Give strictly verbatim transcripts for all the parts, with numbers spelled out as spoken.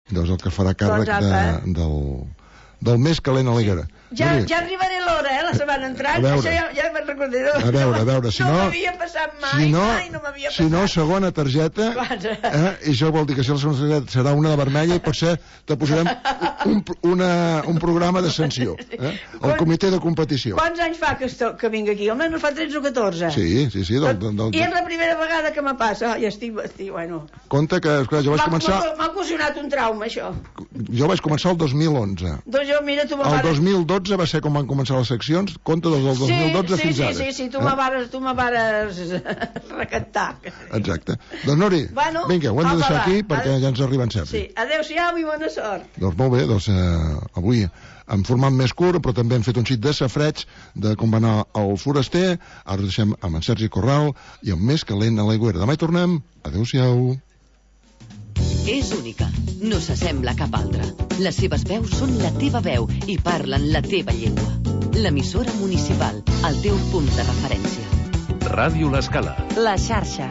Doncs el que farà càrrec de, del, del més calent a l'Aiguera. Ja, ja arribaré l'hora, eh, la setmana entrant. Això ja, ja me'n recordaré. A veure, a veure, si no... No m'havia passat mai, si no, mai no m'havia si passat. no, segona targeta, eh, i això vol dir que si la segona targeta serà una de vermella i potser te posarem un, una, un programa de sanció, eh? El comitè de competició. Quants anys fa que, esto, que vinc aquí? Almenys fa tretze o catorze. Sí, sí, sí. Del, del, del... I és la primera vegada que me passa. I estic, estic, bueno... Compte que, esclar, jo vaig començar... M'ha ocasionat un trauma, això. Jo vaig començar el dos mil onze. Doncs jo, mira, tu me El dos mil dotze va ser com van començar les seccions, compte des del dos mil dotze sí, fins sí, ara. Sí, sí, sí, tu eh? me vares, tu me vares recantar. Exacte. Doncs, Nori, bueno, vinga, ho hem de deixar va, aquí perquè ja ens arriben sempre. Sí, adéu-siau i bona sort. Doncs molt bé, doncs eh, avui hem format més curt, però també hem fet un xic de safreig de com va anar el foraster. Ara us deixem amb en Sergi Corral i amb més calent a l'Aiguera. Demà hi tornem. Adéu-siau. És única, no s'assembla a cap altra. Les seves veus són la teva veu i parlen la teva llengua. L'emissora municipal, el teu punt de referència. Ràdio L'Escala. La xarxa.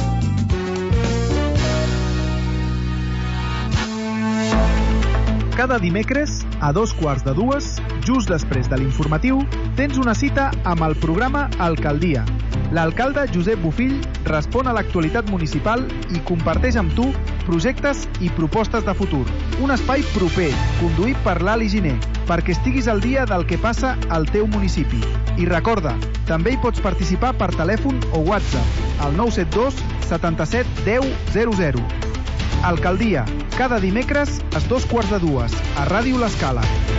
Cada dimecres, a dos quarts de dues, just després de l'informatiu, tens una cita amb el programa Alcaldia. L'alcalde Josep Bofill respon a l'actualitat municipal i comparteix amb tu projectes i propostes de futur. Un espai proper, conduït per l'Ali Giner, perquè estiguis al dia del que passa al teu municipi. I recorda, també hi pots participar per telèfon o WhatsApp al nou set dos setanta-set deu zero zero. Alcaldia, cada dimecres a dos quarts de dues, a Ràdio L'Escala.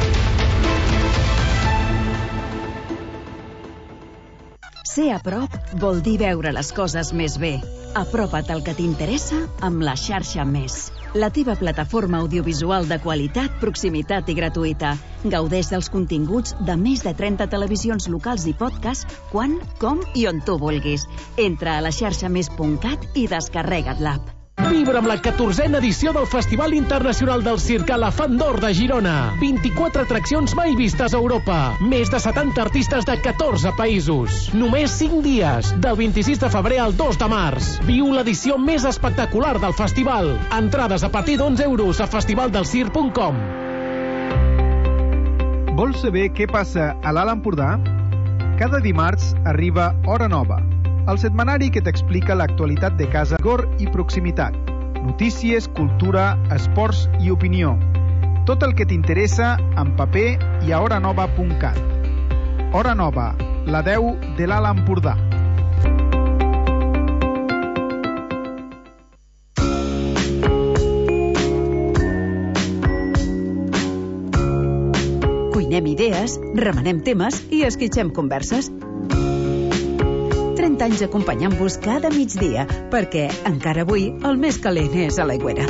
Ser a prop vol dir veure les coses més bé. Apropa't al que t'interessa amb la xarxa Més. La teva plataforma audiovisual de qualitat, proximitat i gratuïta. Gaudeix dels continguts de més de trenta televisions locals i podcast quan, com i on tu vulguis. Entra a la xarxa més punt cat i descarrega't l'app. Vibra amb la catorzena edició del Festival Internacional del Circ Elefant d'Or de Girona. vint-i-quatre atraccions mai vistes a Europa. Més de setanta artistes de catorze països. Només cinc dies, del vint-i-sis de febrer al dos de març. Viu l'edició més espectacular del festival. Entrades a partir d'onze euros a festivaldelcirc punt com. Vols saber què passa a l'Alt Empordà? Cada dimarts arriba Hora Nova, el setmanari que t'explica l'actualitat de casa, cor i proximitat. Notícies, cultura, esports i opinió. Tot el que t'interessa en paper i a hora nova punt cat. Hora Nova, la deu de l'Alt Empordà. Cuinem idees, remenem temes i esquitxem converses. trenta anys acompanyant-vos cada migdia, perquè encara avui el més calent és a l'Aiguera.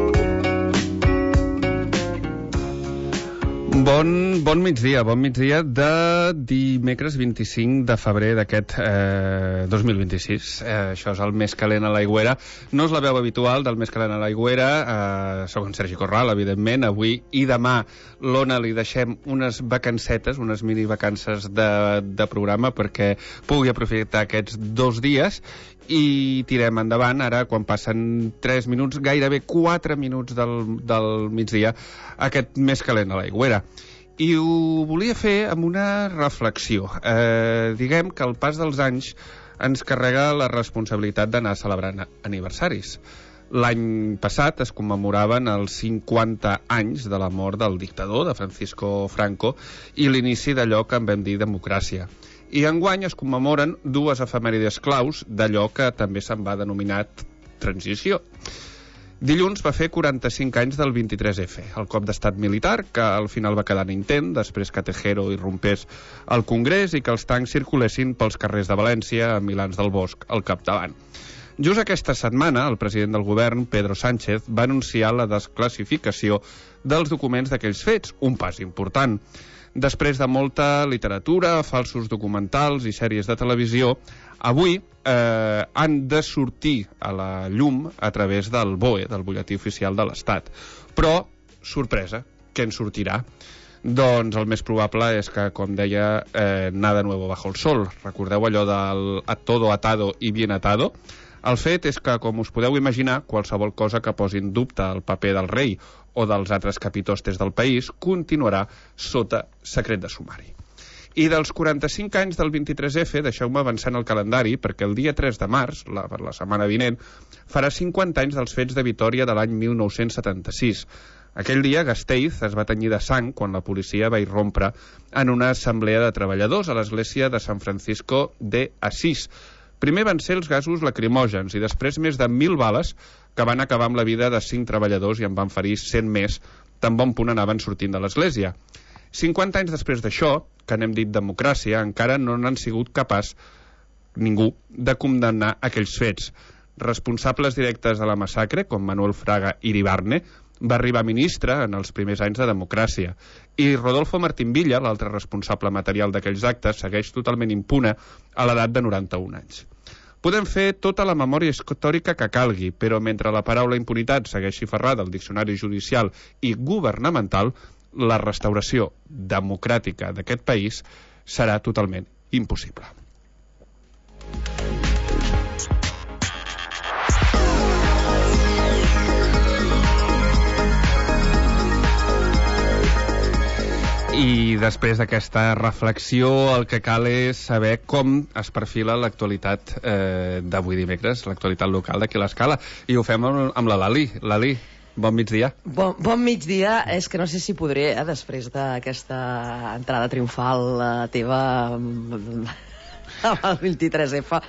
Bon, bon migdia, bon migdia de dimecres vint-i-cinc de febrer d'aquest eh, dos mil vint-i-sis. Eh, això és el més calent a l'Aiguera. No és la veu habitual del més calent a l'Aiguera. Eh, soc en Sergi Corral, evidentment. Avui i demà l'Ona li deixem unes vacancetes, unes mini vacances de, de programa perquè pugui aprofitar aquests dos dies i tirem endavant ara quan passen tres minuts, gairebé quatre minuts del, del migdia, aquest més calent a l'Aiguera. I ho volia fer amb una reflexió. Eh, diguem que el pas dels anys ens carrega la responsabilitat d'anar celebrant aniversaris. L'any passat es commemoraven els cinquanta anys de la mort del dictador, de Francisco Franco, i l'inici d'allò que en vam dir democràcia. I enguany es commemoren dues efemèrides claus d'allò que també se'n va denominar transició. Dilluns va fer quaranta-cinc anys del vint-i-tres efe, el cop d'estat militar, que al final va quedar en intent, després que Tejero irrompés al Congrés i que els tancs circulessin pels carrers de València, amb Milans del Bosch al capdavant. Just aquesta setmana, el president del govern, Pedro Sánchez, va anunciar la desclassificació dels documents d'aquells fets, un pas important. Després de molta literatura, falsos documentals i sèries de televisió, avui eh, han de sortir a la llum a través del B O E, del Butlletí Oficial de l'Estat. Però, sorpresa, què en sortirà? Doncs el més probable és que, com deia, eh, nada nuevo bajo el sol. Recordeu allò del a todo atado y bien atado? El fet és que, com us podeu imaginar, qualsevol cosa que posi en dubte el paper del rei o dels altres capitostes del país continuarà sota secret de sumari. I dels quaranta-cinc anys del vint-i-tres efe, deixeu-me avançar en el calendari, perquè el dia tres de març, la, per la setmana vinent, farà cinquanta anys dels fets de Vitòria de l'any mil nou-cents setanta-sis. Aquell dia, Gasteiz es va tenyir de sang quan la policia va irrompre en una assemblea de treballadors a l'església de San Francisco de Asís. Primer van ser els gasos lacrimògens i després més de mil bales que van acabar amb la vida de cinc treballadors i en van ferir cent més, tan bon punt anaven sortint de l'església. cinquanta anys després d'això, que n'hem dit democràcia, encara no n'han sigut capaç ningú de condemnar aquells fets. Responsables directes de la massacre, com Manuel Fraga Iribarne, va arribar ministre en els primers anys de democràcia. I Rodolfo Martín Villa, l'altre responsable material d'aquells actes, segueix totalment impune a l'edat de noranta-un anys. Podem fer tota la memòria històrica que calgui, però mentre la paraula impunitat segueixi ferrada al diccionari judicial i governamental, la restauració democràtica d'aquest país serà totalment impossible. I després d'aquesta reflexió el que cal és saber com es perfila l'actualitat eh, d'avui dimecres, l'actualitat local d'aquí a l'Escala, i ho fem amb, amb la Lali. Lali, bon migdia. Bon, bon migdia. És que no sé si podré, eh, després d'aquesta entrada triomfal eh, teva amb el vint-i-tres efe,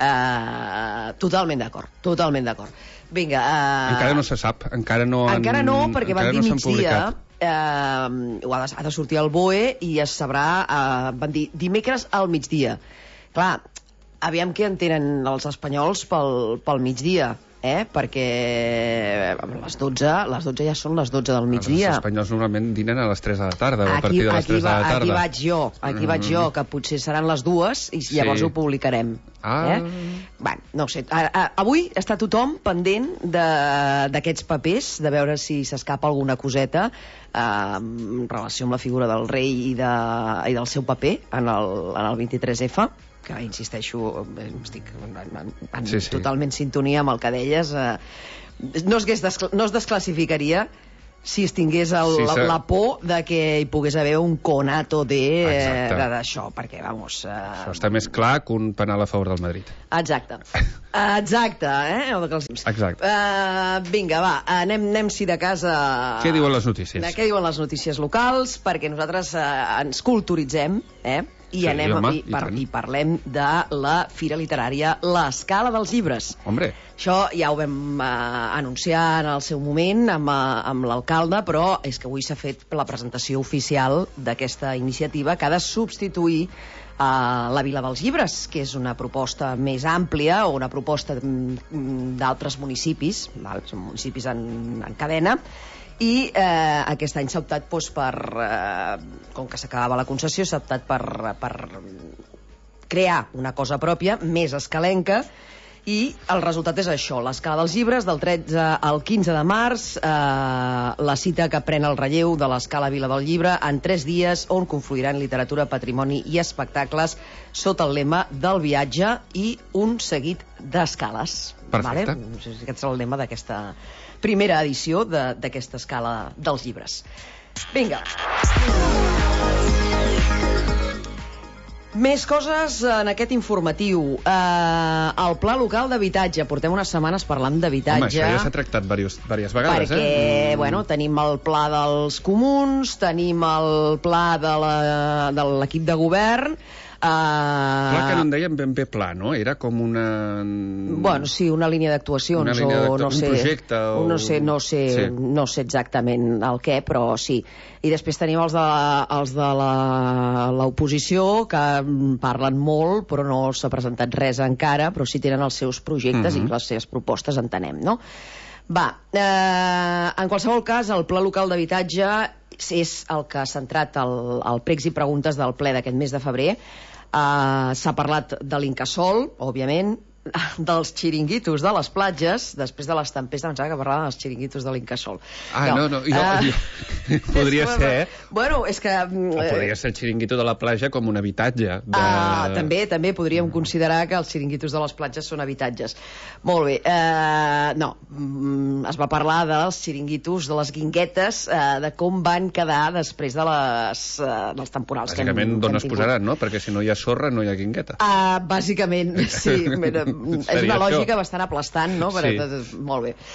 eh, totalment d'acord, totalment d'acord. Vinga. Eh, encara no se sap, encara no han, encara no, perquè van dir no migdia. Eh, ha, de, ha de sortir al B O E i es sabrà, eh, van dir dimecres al migdia. Clar, aviam què entenen els espanyols pel, pel migdia, eh? Perquè les dotze, les dotze ja són les dotze del migdia. Els espanyols normalment dinen a les tres de la tarda, o a aquí, partir de les tres va, de la tarda. Aquí vaig jo, aquí mm-hmm. vaig jo, que potser seran les dues i llavors sí. Ho publicarem. Ah. Eh? Bé, no ho sé. A, a, avui està tothom pendent d'aquests papers, de veure si s'escapa alguna coseta eh, en relació amb la figura del rei i, de, i del seu paper en el, en el vint-i-tres efe, que insisteixo, estic en, en, en sí, sí. totalment sintonia amb el que deies. Eh, no, es descl no es desclassificaria si es tingués el, sí, la, la por de que hi pogués haver un conato d'això, perquè, vamos... Eh... Això està més clar que un penal a favor del Madrid. Exacte. Exacte, eh? Exacte. Uh, vinga, va, anem, anem si de casa... Què diuen les notícies? De què diuen les notícies locals, perquè nosaltres uh, ens culturitzem, eh? I, sí, anem, home, i, par i parlem de la Fira Literària l'Escala dels Llibres. Hombre. Això ja ho vam uh, anunciar en el seu moment amb, uh, amb l'alcalde, però és que avui s'ha fet la presentació oficial d'aquesta iniciativa que ha de substituir a la Vila dels Llibres, que és una proposta més àmplia o una proposta d'altres municipis, val? Són municipis en, en cadena, i eh, aquest any s'ha optat doncs, per, eh, com que s'acabava la concessió, s'ha optat per, per crear una cosa pròpia, més escalenca, i el resultat és això, l'Escala dels Llibres, del tretze al quinze de març, eh, la cita que pren el relleu de l'Escala Vila del Llibre en tres dies, on confluiran literatura, patrimoni i espectacles sota el lema del viatge i un seguit d'escales. Perfecte. Vale? Aquest és el lema d'aquesta primera edició d'aquesta Escala dels Llibres. Vinga. Més coses en aquest informatiu. Uh, el Pla Local d'Habitatge. Portem unes setmanes parlant d'habitatge. Home, això ja s'ha tractat diverses, diverses vegades, perquè, eh? Perquè, bueno, tenim el pla dels comuns, tenim el pla de l'equip de govern... Uh... Clar que no en dèiem ben bé pla, no? Era com una... Bueno, sí, una línia d'actuacions o no sé, un projecte o... no sé, no sé, sí. no sé exactament el què, però sí. I després tenim els de, els de l'oposició que parlen molt, però no s'ha presentat res encara, però sí tenen els seus projectes mm-hmm. i les seves propostes, entenem, no? Va, eh, en qualsevol cas, el Pla Local d'Habitatge és el que ha centrat el, el pregs i preguntes del ple d'aquest mes de febrer. Uh, s'ha parlat de l'Incasòl, òbviament, dels xiringuitos de les platges, després de les tempestes, em sembla que parlaven dels xiringuitos de l'Incasòl. Ah, no, no, jo, uh... jo, Podria ser, eh? Bueno, és que... O podria ser el xiringuito de la platja com un habitatge. De... Ah, també, també podríem considerar que els xiringuitos de les platges són habitatges. Molt bé. Uh, no, es va parlar dels xiringuitos, de les guinguetes, uh, de com van quedar després de les, uh, dels temporals. Bàsicament, d'on es posaran, no? Perquè si no hi ha sorra, no hi ha guingueta. Uh, bàsicament, sí. Mira, és una lògica això? Bastant aplastant, no? Sí. Per, molt bé.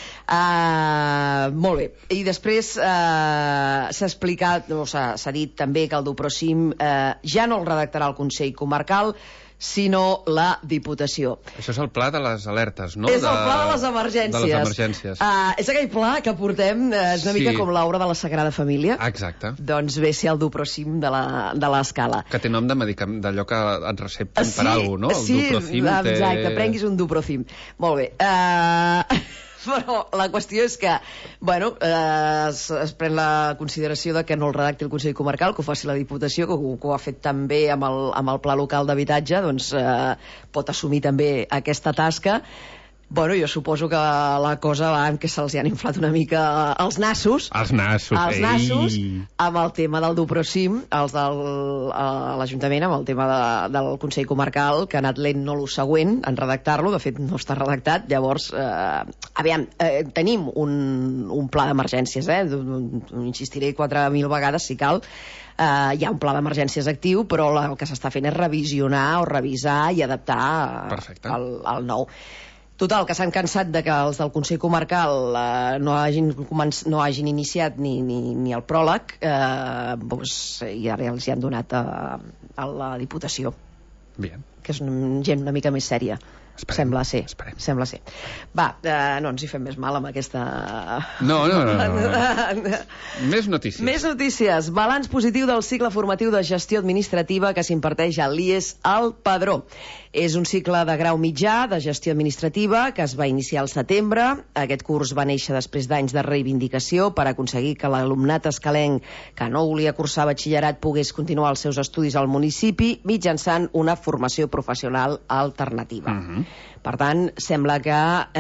Uh, molt bé. I després uh, s'ha explicat, o s'ha dit també que el Duprosim uh, ja no el redactarà el Consell Comarcal, sinó la Diputació. Això és el pla de les alertes, no? És el pla de les emergències. De les emergències. Uh, és aquell pla que portem, uh, és una sí. mica com l'obra de la Sagrada Família. Exacte. Doncs ve ser el Duprosim de l'escala. Que té nom de medicament, d'allò que et recepten sí, per alguna cosa, no? El sí, Duprocim té... exacte, prenguis un Duprocim. Molt bé. Uh... Però la qüestió és que, bueno, eh, es, es pren la consideració de que no el redacti el Consell Comarcal, que ho faci la Diputació, que ho, que ho ha fet també amb el, amb el Pla Local d'Habitatge, doncs eh, pot assumir també aquesta tasca. Bueno, jo suposo que la cosa va en que se'ls han inflat una mica els nassos. Els nassos, Els ei. nassos, amb el tema del Duprosim, els de l'Ajuntament, amb el tema de, del Consell Comarcal, que ha anat lent no lo següent en redactar-lo, de fet no està redactat, llavors, eh, aviam, eh, tenim un, un pla d'emergències, eh, insistiré quatre mil vegades si cal, Uh, hi ha un pla d'emergències actiu, però la, el que s'està fent és revisionar o revisar i adaptar al, al nou. Total, que s'han cansat de que els del Consell Comarcal eh, no, hagin començ, no hagin iniciat ni, ni, ni el pròleg, eh, doncs, i ara els hi han donat a, a la Diputació. Bien. Que és gent una mica més sèria. Esperem, sembla ser, esperem. sembla ser. Va, eh, no ens hi fem més mal amb aquesta... No, no, no. no, no. Més notícies. Més notícies. Balanç positiu del cicle formatiu de gestió administrativa que s'imparteix a l'I E S al Padró. És un cicle de grau mitjà de gestió administrativa que es va iniciar al setembre. Aquest curs va néixer després d'anys de reivindicació per aconseguir que l'alumnat escalenc que no volia cursar batxillerat pogués continuar els seus estudis al municipi mitjançant una formació professional alternativa. Uh-huh. Per tant, sembla que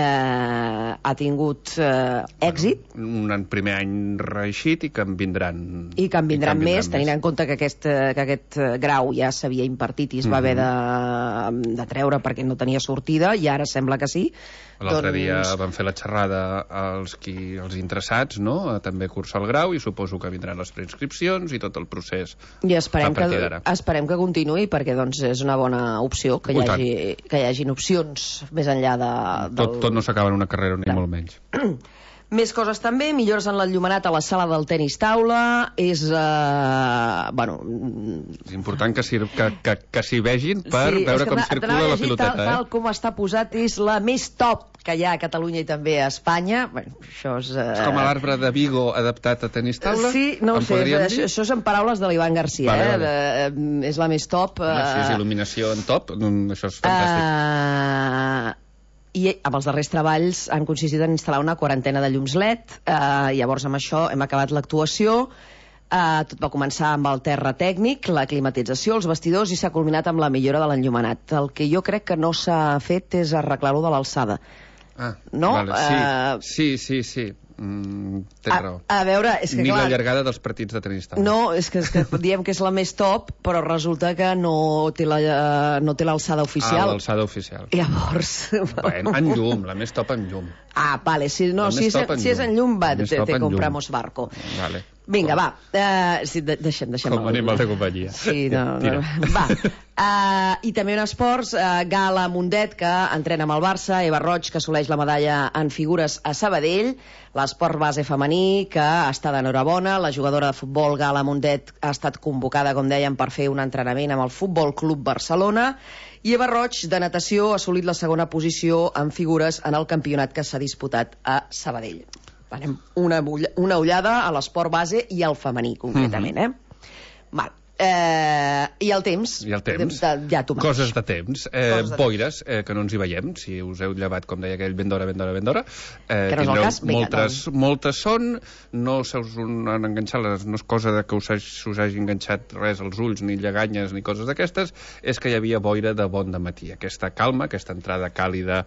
eh, ha tingut eh, èxit. Bueno, un primer any reeixit i que en vindran... I que en vindran, en més, més, tenint en compte que aquest, que aquest grau ja s'havia impartit i es va mm-hmm. haver de, de treure perquè no tenia sortida, i ara sembla que sí. L'altre doncs... dia van fer la xerrada als, qui, als interessats, no?, a també cursar el grau, i suposo que vindran les preinscripcions i tot el procés. I esperem, que, esperem que continuï, perquè doncs, és una bona opció que hi, hagi, que hi hagin opcions més enllà de... Del... Tot, tot no s'acaba en una carrera, ni de... molt menys. Més coses també, millores en l'enllumenat a la sala del tenis taula, és... Eh, bueno... És important que s'hi que, que, que s'hi vegin per sí, veure com circula la piloteta. Tal, eh? tal com està posat, és la més top que hi ha a Catalunya i també a Espanya. Bueno, això és... Eh... És com l'arbre de Vigo adaptat a tenis taula? Sí, no ho sé, això, això són paraules de l'Ivan Garcia, vale, eh? vale. De, és la més top. Home, si és il·luminació en top, això és fantàstic. Uh... I amb els darrers treballs han consistit en instal·lar una quarantena de llums L E D. Eh, llavors amb això hem acabat l'actuació. Eh, tot va començar amb el terra tècnic, la climatització, els vestidors, i s'ha culminat amb la millora de l'enllumenat. El que jo crec que no s'ha fet és arreglar-ho de l'alçada. Ah, no? vale, sí, uh... sí, sí, sí. Mm, tens a, raó. A veure, és que Ni clar... la llargada dels partits de tenis taula. No, és que, és que diem que és la més top, però resulta que no té la, no té l'alçada oficial. Ah, l'alçada oficial. Llavors... Bueno, en llum, la més top en llum. Ah, vale, si, no, si, és, si és en llum, va, te, te compramos barco. Vale. Vinga, va, uh, sí, de, deixem, deixem... Com a animal de companyia. Sí, no, no. Va. Uh, I també en esports, uh, Gala Mundet, que entrena amb el Barça, Eva Roig, que assoleix la medalla en figures a Sabadell, l'esport base femení, que està d'enhorabona, la jugadora de futbol Gala Mundet ha estat convocada, com dèiem, per fer un entrenament amb el Futbol Club Barcelona, i Eva Roig, de natació, ha assolit la segona posició en figures en el campionat que s'ha disputat a Sabadell. Anem una, una ullada a l'esport base i al femení, concretament, eh? Val. Eh, I el temps. I el temps. De, ja, tu Coses de temps. Eh, Coses de boires, eh, que no ens hi veiem. Si us heu llevat, com deia aquell, ben d'hora, ben d'hora, ben d'hora. Eh, que no és el cas. Vinga, moltes, doncs. moltes són. No se us han enganxat, les, no és cosa de que us, us hagi enganxat res als ulls, ni lleganyes, ni coses d'aquestes. És que hi havia boira de bon dematí. Aquesta calma, aquesta entrada càlida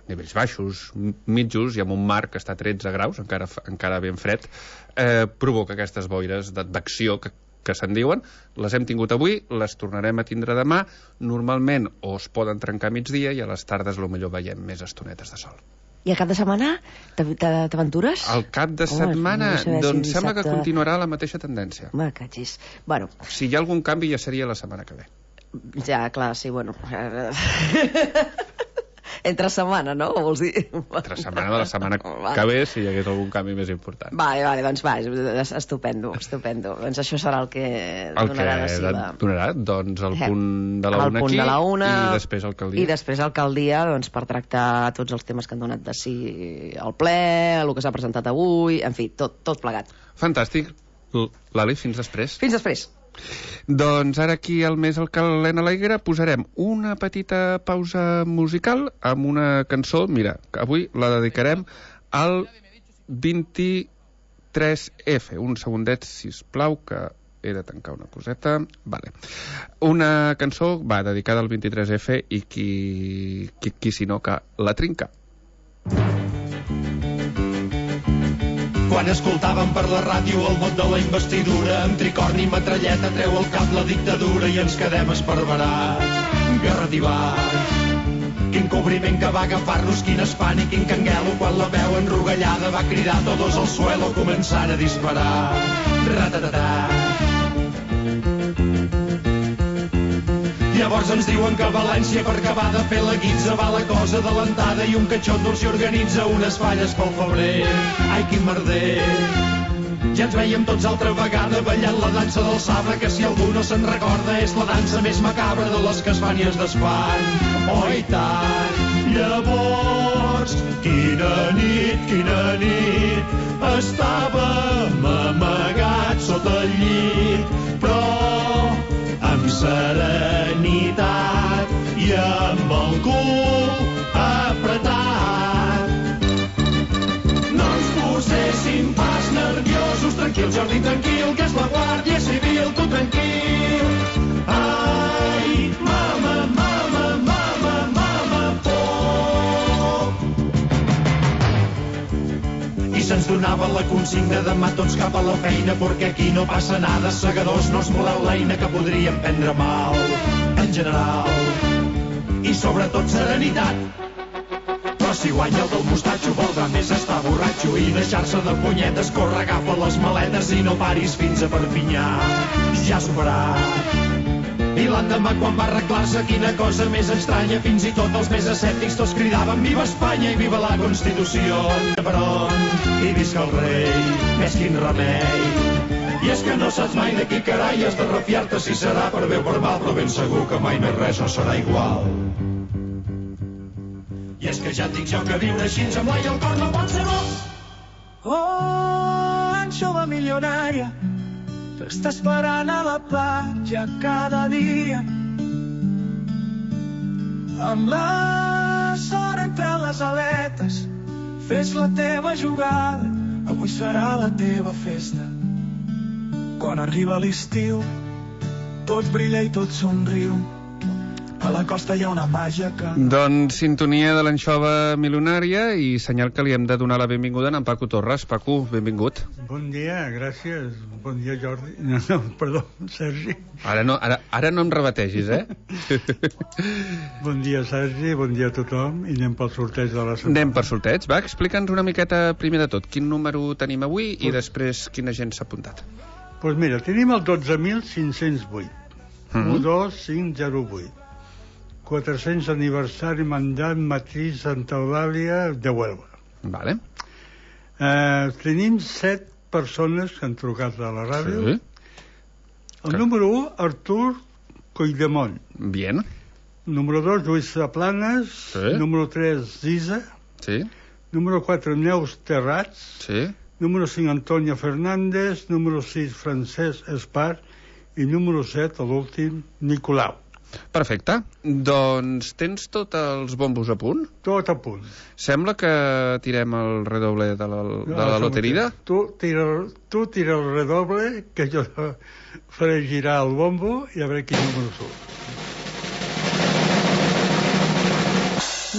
nivells baixos, mitjos, i amb un mar que està a tretze graus, encara, encara ben fred, eh, provoca aquestes boires d'advecció que, que se'n diuen. Les hem tingut avui, les tornarem a tindre demà. Normalment o es poden trencar a migdia i a les tardes potser veiem més estonetes de sol. I el cap de setmana t'aventures? El cap de setmana, oh, doncs si sembla que continuarà la mateixa tendència. Me catxis. Bueno. Si hi ha algun canvi ja seria la setmana que ve. Ja, clar, sí, bueno... Entre setmana, no? O vols dir? Entre setmana de la setmana que ve, si hi hagués algun canvi més important. Vale, vale, doncs va, estupendo, estupendo. Doncs això serà el que el donarà que de si la... donarà, doncs, el punt de la una aquí, de la una, i després alcaldia. I després alcaldia, doncs, per tractar tots els temes que han donat de si el ple, el que s'ha presentat avui, en fi, tot, tot plegat. Fantàstic. Lali, fins després. Fins després. Doncs ara aquí al Més el Calent a l'Aigüera posarem una petita pausa musical amb una cançó, mira, que avui la dedicarem al vint-i-tres F. Un segundet, sisplau, que he de tancar una coseta. Vale. Una cançó va dedicada al vint-i-tres F i qui, qui, qui si no que la trinca. Quan escoltàvem per la ràdio el vot de la investidura, amb tricorni i metralleta treu al cap la dictadura i ens quedem esparverats, garrativats. Quin cobriment que va agafar-nos, quin espant i quin canguelo, quan la veu enrogallada va cridar todos al suelo, començant a disparar. Ratatatà. Llavors ens diuen que a València per acabar de fer la guitza va la cosa adelantada i un catxondo s'hi organitza unes falles pel febrer. Ai, quin merder! Ja ens veiem tots altra vegada ballant la dansa del sabre, que si algú no se'n recorda és la dansa més macabra de les que es fan i es desfan. Oh, i tant! Llavors, quina nit, quina nit, estàvem amagats sota el llit, però amb serenitat i amb el cul apretat. No ens poséssim pas nerviosos, tranquil, Jordi, tranquil, que és la Guàrdia Civil, tu tranquil. Ai, mama, mama, mama, mama, por. I se'ns donava la consigna demà tots cap a la feina, perquè aquí no passa nada, segadors, no es voleu l'eina que podríem prendre mal, en general. I sobretot serenitat. Però si guanya el del mostatxo voldrà més estar borratxo i deixar-se de punyetes, corre, agafa les maletes i no paris fins a Perpinyà. Ja s'ho farà. I l'endemà quan va arreglar-se, quina cosa més estranya, fins i tot els més escèptics tots cridaven viva Espanya i viva la Constitució. Però, i visca el rei, més quin remei. I és que no saps mai de qui carai has de refiar-te, si serà per bé o per mal, però ben segur que mai més res no serà igual. I és que ja et dic jo que viure així amb l'ai al cor no pot ser bo. Oh, anxova milionària, t'està esperant a la platja cada dia, amb la sort entre les aletes. Fes la teva jugada, avui serà la teva festa. Quan arriba l'estiu, tot brilla i tot somriu. A la costa hi ha una màgia que... Doncs sintonia de l'anxova milionària i senyal que li hem de donar la benvinguda a en Paco Torres. Paco, benvingut. Bon dia, gràcies. Bon dia, Jordi. No, no, perdó, Sergi. Ara no, ara, ara no em rebategis, eh? Bon dia, Sergi, bon dia a tothom. I anem pel sorteig de la setmana. Anem per sorteig. Va, explica'ns una miqueta primer de tot. Quin número tenim avui i després quina gent s'ha apuntat? Doncs pues mira, tenim el dotze mil cinc-cents vuit. Mm-hmm. un dos cinc zero vuit. quatre-cents aniversari mandat Matriz Santa Eulàlia de Huelva. Vale. Eh, tenim set persones que han trucat a la ràdio. Sí. El que... número un, Artur Colldemont. Bien. Número dos, Lluís Planes. Sí. Número tres, Zisa. Sí. Número quatre, Neus Terrats. Sí. Número cinc, Antonio Fernández. Número sis, Francesc Espart. I número set, l'últim, Nicolau. Perfecte. Doncs tens tots els bombos a punt? Tot a punt. Sembla que tirem el redoble de la, de la no, loteria. Tu tira, tu tira el redoble, que jo faré girar el bombo i a veure quin número surt.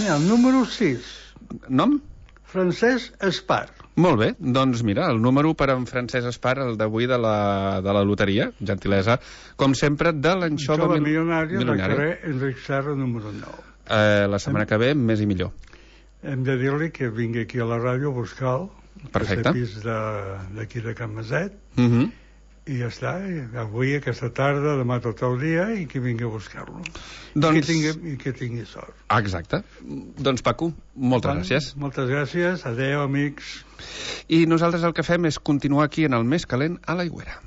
el número sis. Nom? Francesc Espar. Molt bé, doncs mira, el número per en Francesc Espar, el d'avui de la, de la loteria, gentilesa, com sempre, de l'anxova Anxova mil... milionària, del milionària. carrer Enric Serra, número nou. Eh, la setmana que ve, més i millor. Hem de dir-li que vingui aquí a la ràdio a buscar-lo. Perfecte. Que és el pis de- d'aquí de Can Maset. Uh -huh. I ja està, i avui, aquesta tarda, demà tot el dia, i que vingui a buscar-lo. Doncs- I, que tingui, I que tingui sort. Ah, exacte. Doncs, Paco, moltes Bueno, gràcies. Moltes gràcies, adeu, amics. I nosaltres el que fem és continuar aquí en el Més Calent a l'Aigüera.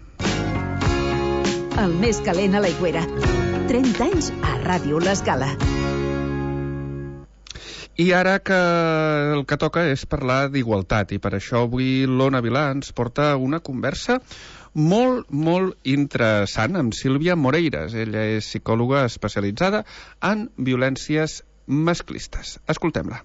El més calent a l'Aigüera. trenta anys a Ràdio L'Escala. I ara que el que toca és parlar d'igualtat, i per això avui l'Ona Vilà ens porta una conversa molt, molt interessant amb Sílvia Moreiras. Ella és psicòloga especialitzada en violències masclistes. Escoltem-la.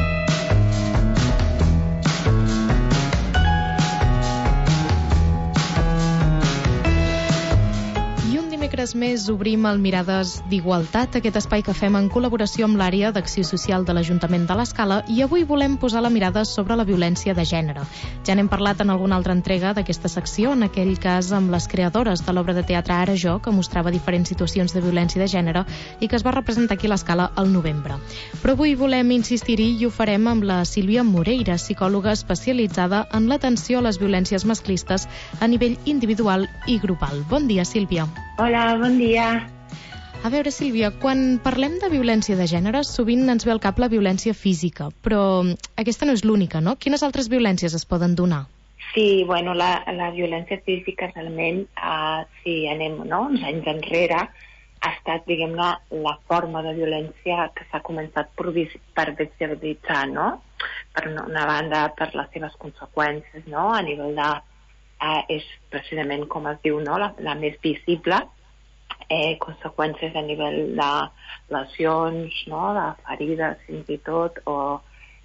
Dimecres més obrim el Mirades d'Igualtat, aquest espai que fem en col·laboració amb l'àrea d'Acció Social de l'Ajuntament de l'Escala, i avui volem posar la mirada sobre la violència de gènere. Ja n'hem parlat en alguna altra entrega d'aquesta secció, en aquell cas amb les creadores de l'obra de teatre Ara Jo, que mostrava diferents situacions de violència de gènere i que es va representar aquí a l'Escala al novembre. Però avui volem insistir-hi i ho farem amb la Sílvia Moreiras, psicòloga especialitzada en l'atenció a les violències masclistes a nivell individual i grupal. Bon dia, Sílvia. Hola, bon dia. A veure, Sílvia, quan parlem de violència de gènere, sovint ens ve al cap la violència física, però aquesta no és l'única, no? Quines altres violències es poden donar? Sí, bueno, la, la violència física realment, uh, si anem no, uns anys enrere, ha estat, diguem-ne, la forma de violència que s'ha començat per, per visibilitzar, no? Per una banda, per les seves conseqüències, no? A nivell de... Uh, és precisament, com es diu, no? la, la més visible, eh, conseqüències a nivell de lesions, no? De ferides fins i tot, o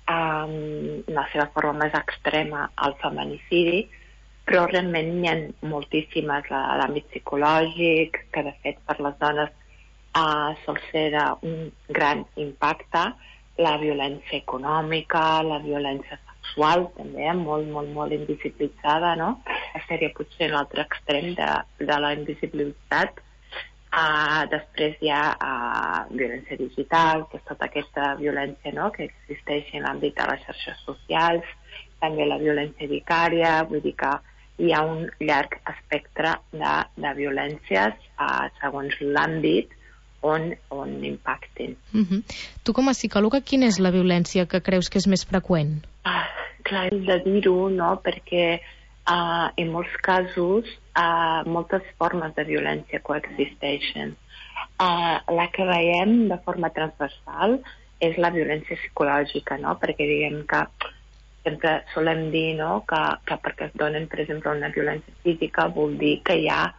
um, la seva forma més extrema, el feminicidi, però realment n'hi ha moltíssimes a l'àmbit psicològic, que de fet per les dones uh, sol ser d'un gran impacte, la violència econòmica, la violència sexual, també, molt, molt, molt invisibilitzada, no? Seria potser l'altre extrem de, de la invisibilitat. Uh, després hi ha uh, violència digital, que és tota aquesta violència, no?, que existeix en l'àmbit de les xarxes socials, també la violència vicària, vull dir que hi ha un llarg espectre de, de violències uh, segons l'àmbit on, on impactin. Uh-huh. Tu com a psicòloga, quina és la violència que creus que és més freqüent? Ah, clar, hem de dir-ho, no?, perquè uh, en molts casos uh, moltes formes de violència coexisteixen. Uh, la que veiem de forma transversal és la violència psicològica, no?, perquè diguem que sempre solem dir, no?, que, que perquè es donen, per exemple, una violència física vol dir que hi ha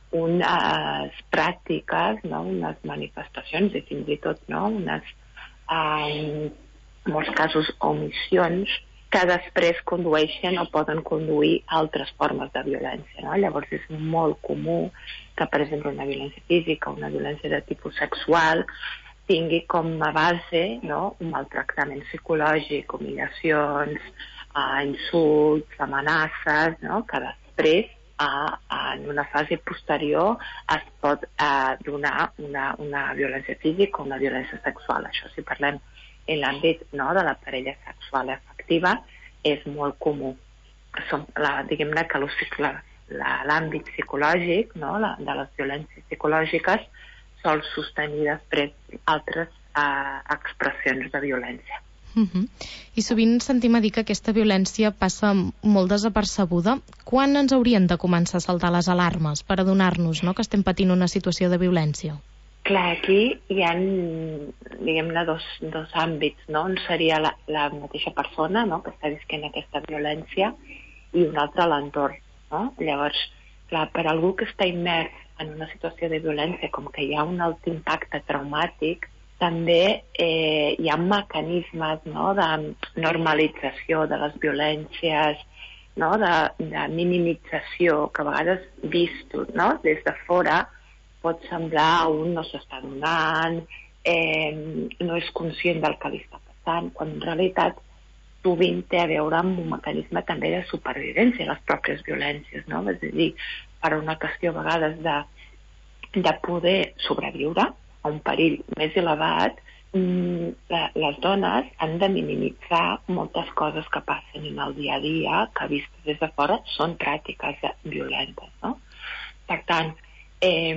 unes pràctiques, no?, unes manifestacions i fins i tot, no?, unes, uh, en molts casos, omissions que després condueixen o poden conduir a altres formes de violència, no? Llavors és molt comú que, per exemple, una violència física o una violència de tipus sexual tingui com a base, no?, un maltractament psicològic, humillacions, uh, insults, amenaces, no?, que després Uh, uh, en una fase posterior es pot uh, donar una, una violència física o una violència sexual. Això, si parlem en l'àmbit, no?, de la parella sexual efectiva, és molt comú. Som, la, diguem-ne que l'àmbit psicològic, no?, la, de les violències psicològiques sol sostenir després altres uh, expressions de violència. Uh-huh. I sovint sentim a dir que aquesta violència passa molt desapercebuda. Quan ens haurien de començar a saltar les alarmes per adonar-nos, no?, que estem patint una situació de violència? Clar, aquí hi ha, diguem-ne, dos, dos àmbits, no? Un seria la, la mateixa persona, no?, que està visquent aquesta violència, i un altre l'entorn, no? Llavors, clar, per algú que està immers en una situació de violència, com que hi ha un alt impacte traumàtic, també eh, hi ha mecanismes, no?, de normalització de les violències, no?, de, de minimització, que a vegades vist, no?, des de fora pot semblar un no s'està donant, eh, no és conscient del que li està estan, quan en realitat sovint té a veure amb un mecanisme també de supervivència, les pròpies violències, no? És a dir, per una qüestió a vegades de, de poder sobreviure a un perill més elevat, la, les dones han de minimitzar moltes coses que passen en el dia a dia, que vistes des de fora són pràctiques violentes, no? Per tant, eh,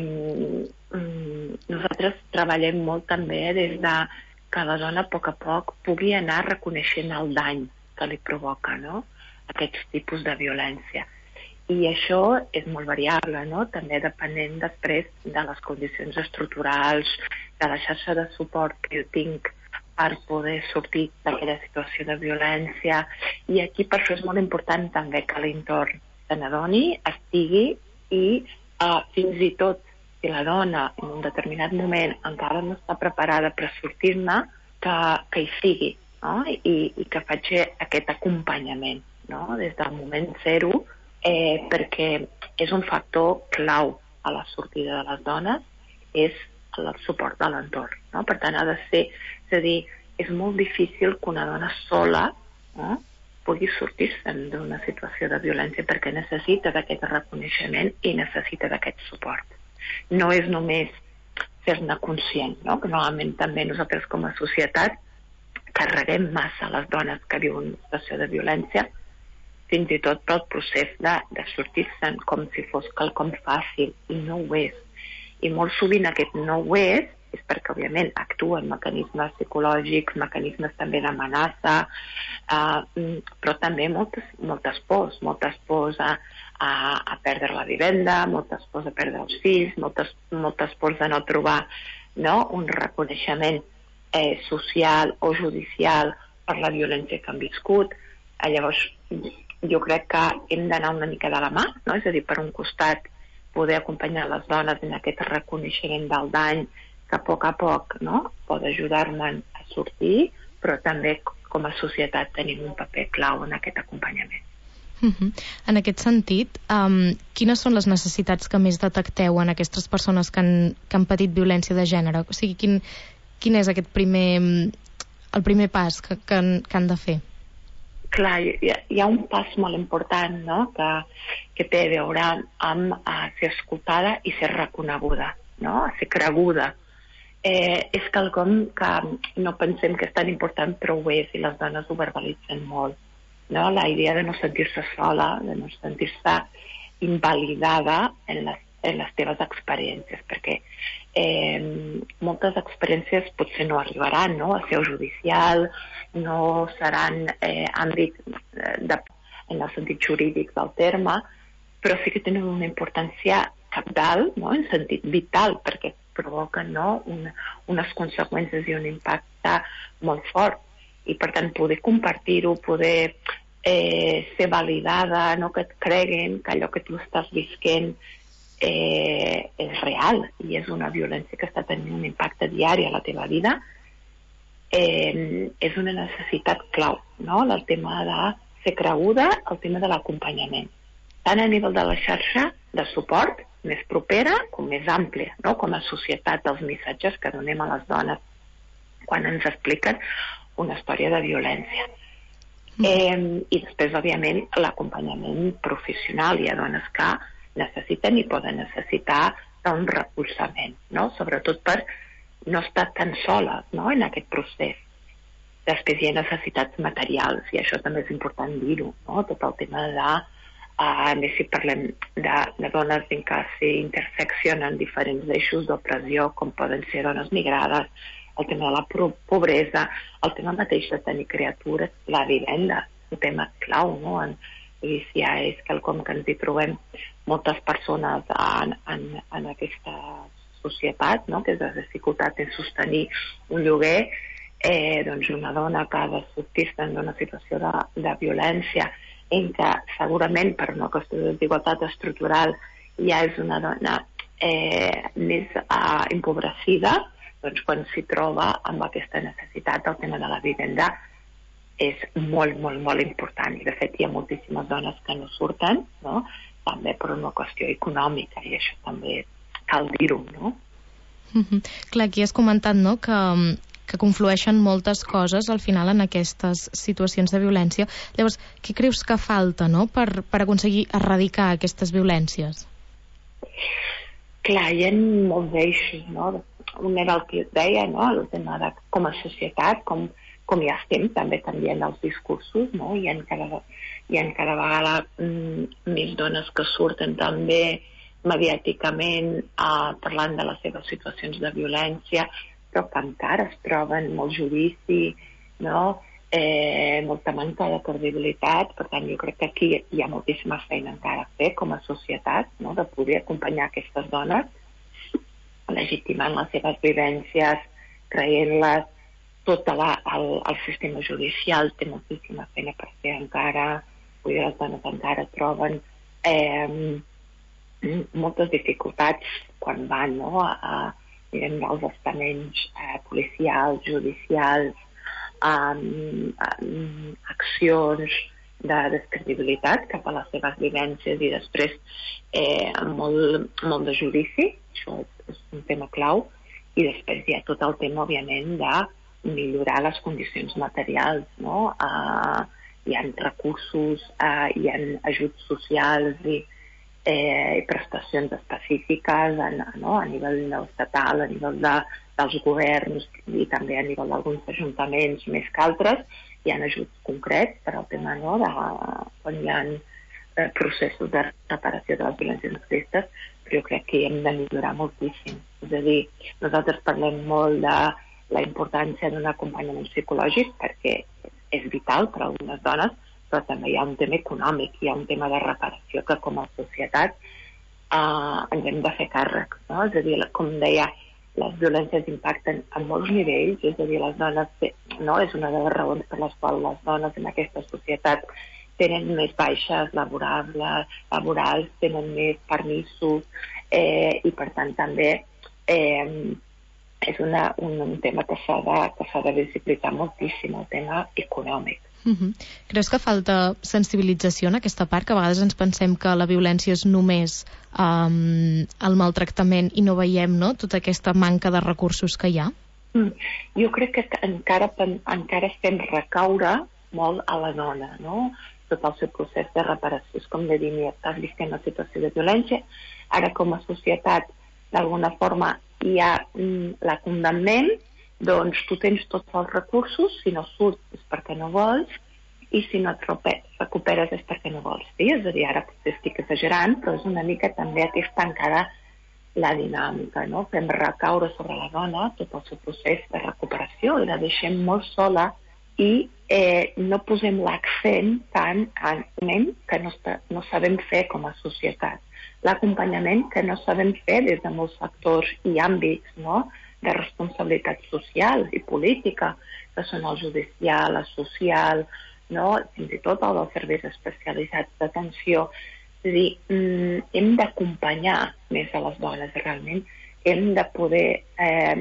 nosaltres treballem molt també des de que la dona a poc a poc pugui anar reconeixent el dany que li provoca, no?, aquests tipus de violència. I això és molt variable, no?, també depenent després de les condicions estructurals, de la xarxa de suport que jo tinc per poder sortir d'aquella situació de violència. I aquí per això és molt important també que l'entorn se n'adoni, estigui i uh, fins i tot si la dona en un determinat moment encara no està preparada per sortir-ne, que, que hi sigui, no? I, i que faci aquest acompanyament, no?, des del moment zero, eh, perquè és un factor clau a la sortida de les dones, és el suport de l'entorn, no? Per tant, ha de ser, és a dir, és molt difícil que una dona sola, no?, pugui sortir-se'n d'una situació de violència perquè necessita d'aquest reconeixement i necessita d'aquest suport. No és només fer-ne conscient, no?, que normalment també nosaltres com a societat carreguem massa les dones que viuen una situació de violència, fins i tot pel procés de, de sortir-se'n com si fos quelcom fàcil, i no ho és. I molt sovint aquest no ho és, és perquè, òbviament, actuen mecanismes psicològics, mecanismes també d'amenaça, eh, però també moltes, moltes pors, moltes pors a, a, a perdre la vivenda, moltes pors a perdre els fills, moltes, moltes pors de no trobar, no?, un reconeixement eh, social o judicial per la violència que han viscut. Eh, llavors, jo crec que hem d'anar una mica de la mà, no?, és a dir, per un costat, poder acompanyar les dones en aquest reconeixement del dany que a poc a poc, no?, pot ajudar-me'n a sortir, però també com a societat tenim un paper clau en aquest acompanyament. Uh-huh. En aquest sentit, um, quines són les necessitats que més detecteu en aquestes persones que han, que han patit violència de gènere? O sigui, quin, quin és aquest primer, el primer pas que, que, han, que han de fer? Clar, hi ha, hi ha un pas molt important, no?, que, que té a veure amb a ser escoltada i ser reconeguda, no?, a ser creguda. Eh, és quelcom que no pensem que és tan important, però ho és, i les dones ho verbalitzen molt, no?, la idea de no sentir-se sola, de no sentir-se invalidada en les, en les teves experiències, perquè eh, moltes experiències potser no arribaran, no?, a seu judicial, no seran eh, àmbit de, en el sentit jurídic del terme, però sí que tenen una importància cabdal, no?, en sentit vital, perquè provoquen, no?, una, unes conseqüències i un impacte molt fort. I, per tant, poder compartir-ho, poder eh, ser validada, no?, que et creguen que allò que tu estàs visquent eh, és real i és una violència que està tenint un impacte diari a la teva vida, eh, és una necessitat clau, no?, el tema de ser creguda, el tema de l'acompanyament, tant a nivell de la xarxa de suport, més propera com més àmplia, no?, com a societat, dels missatges que donem a les dones quan ens expliquen una història de violència. Mm. Eh, I després, òbviament, l'acompanyament professional. Hi ha dones que necessiten i poden necessitar d'un recolzament, no?, sobretot per no estar tan soles, no?, en aquest procés. Després hi ha necessitats materials, i això també és important dir-ho, no?, tot el tema de Uh, més si parlem de, de dones en què s'interseccionen diferents eixos d'opressió, com poden ser dones migrades, el tema de la pobresa, el tema mateix de tenir criatures, la vivenda, un tema clau, no?, en, i si ja és quelcom que ens hi trobem moltes persones en, en, en aquesta societat, no?, que és la dificultat en sostenir un lloguer, eh, doncs una dona que ha de sortir-se d'una situació de, de violència, en què segurament per una qüestió de desigualtat estructural ja és una dona eh, més eh, empobrecida, doncs quan s'hi troba amb aquesta necessitat el tema de la vivenda és molt, molt, molt important. I de fet hi ha moltíssimes dones que no surten, no?, també per una qüestió econòmica, i això també cal dir-ho, no? Mm-hmm. Clar, aquí has comentat, no?, que que conflueixen moltes coses al final en aquestes situacions de violència. Llavors, què creus que falta, no?, per, per aconseguir erradicar aquestes violències? Clar, hi ha molts eixos, no? Un era el que et deia, no?, el tema de com a societat, com, com ja estem també canviant els discursos, no? Hi ha cada, hi ha cada vegada mm, més dones que surten també mediàticament eh, parlant de les seves situacions de violència, però que encara es troben molt judici, no? eh, molta manca de credibilitat. Per tant, jo crec que aquí hi ha moltíssima feina encara a fer com a societat, no?, de poder acompanyar aquestes dones, legitimant les seves vivències, creient-les. Tot la, el, el sistema judicial té moltíssima feina per fer encara. Vull dir, les dones encara troben eh, moltes dificultats quan van, no?, a, a diguem, als estaments eh, policials, judicials, um, um, accions de descredibilitat cap a les seves vivències i després eh, molt, molt de judici. Això és, és un tema clau. I després hi ha tot el tema, òbviament, de millorar les condicions materials, no? Uh, hi ha recursos, uh, hi ha ajuts socials i eh, prestacions específiques a, no? a nivell estatal, a nivell de, dels governs i també a nivell d'alguns ajuntaments més que altres. Hi ha ajuts concrets per al tema, no?, de quan hi ha eh, processos de reparació de les violències masclistes, però jo crec que hi hem de millorar moltíssim. És a dir, nosaltres parlem molt de la importància d'un acompanyament psicològic perquè és vital per a algunes dones, però també hi ha un tema econòmic, hi ha un tema de reparació que com a societat eh, ens hem de fer càrrec, no? És a dir, com deia, les violències impacten a molts nivells, és a dir, les dones, no? És una de les raons per les quals les dones en aquesta societat tenen més baixes laborals, laborals tenen més permisos eh, i per tant també eh, és una, un, un tema que s'ha de, que s'ha de visibilitzar moltíssim, el tema econòmic. Uh-huh. Creus que falta sensibilització en aquesta part? Que a vegades ens pensem que la violència és només um, el maltractament i no veiem, no?, tota aquesta manca de recursos que hi ha? Mm. Jo crec que encara, encara estem recaure molt a la dona, no?, tot el seu procés de reparació. És com de dir, mira, estàs visquent una situació de violència, ara com a societat d'alguna forma hi ha mm, la condemnem, doncs tu tens tots els recursos, si no surts és perquè no vols i si no et recuperes és perquè no vols. Sí? És a dir, ara potser estic exagerant, però és una mica també aquesta encara la dinàmica, no? Fem recaure sobre la dona tot el seu procés de recuperació i la deixem molt sola i eh, no posem l'accent tant en l'acompanyament que no, no sabem fer com a societat. L'acompanyament que no sabem fer des de molts factors i àmbits, no?, de responsabilitat social i política, que són el judicial, el social, no?, fins i tot el dels serveis especialitzats d'atenció. És a dir, mm, hem d'acompanyar més a les dones, realment. Hem de poder eh,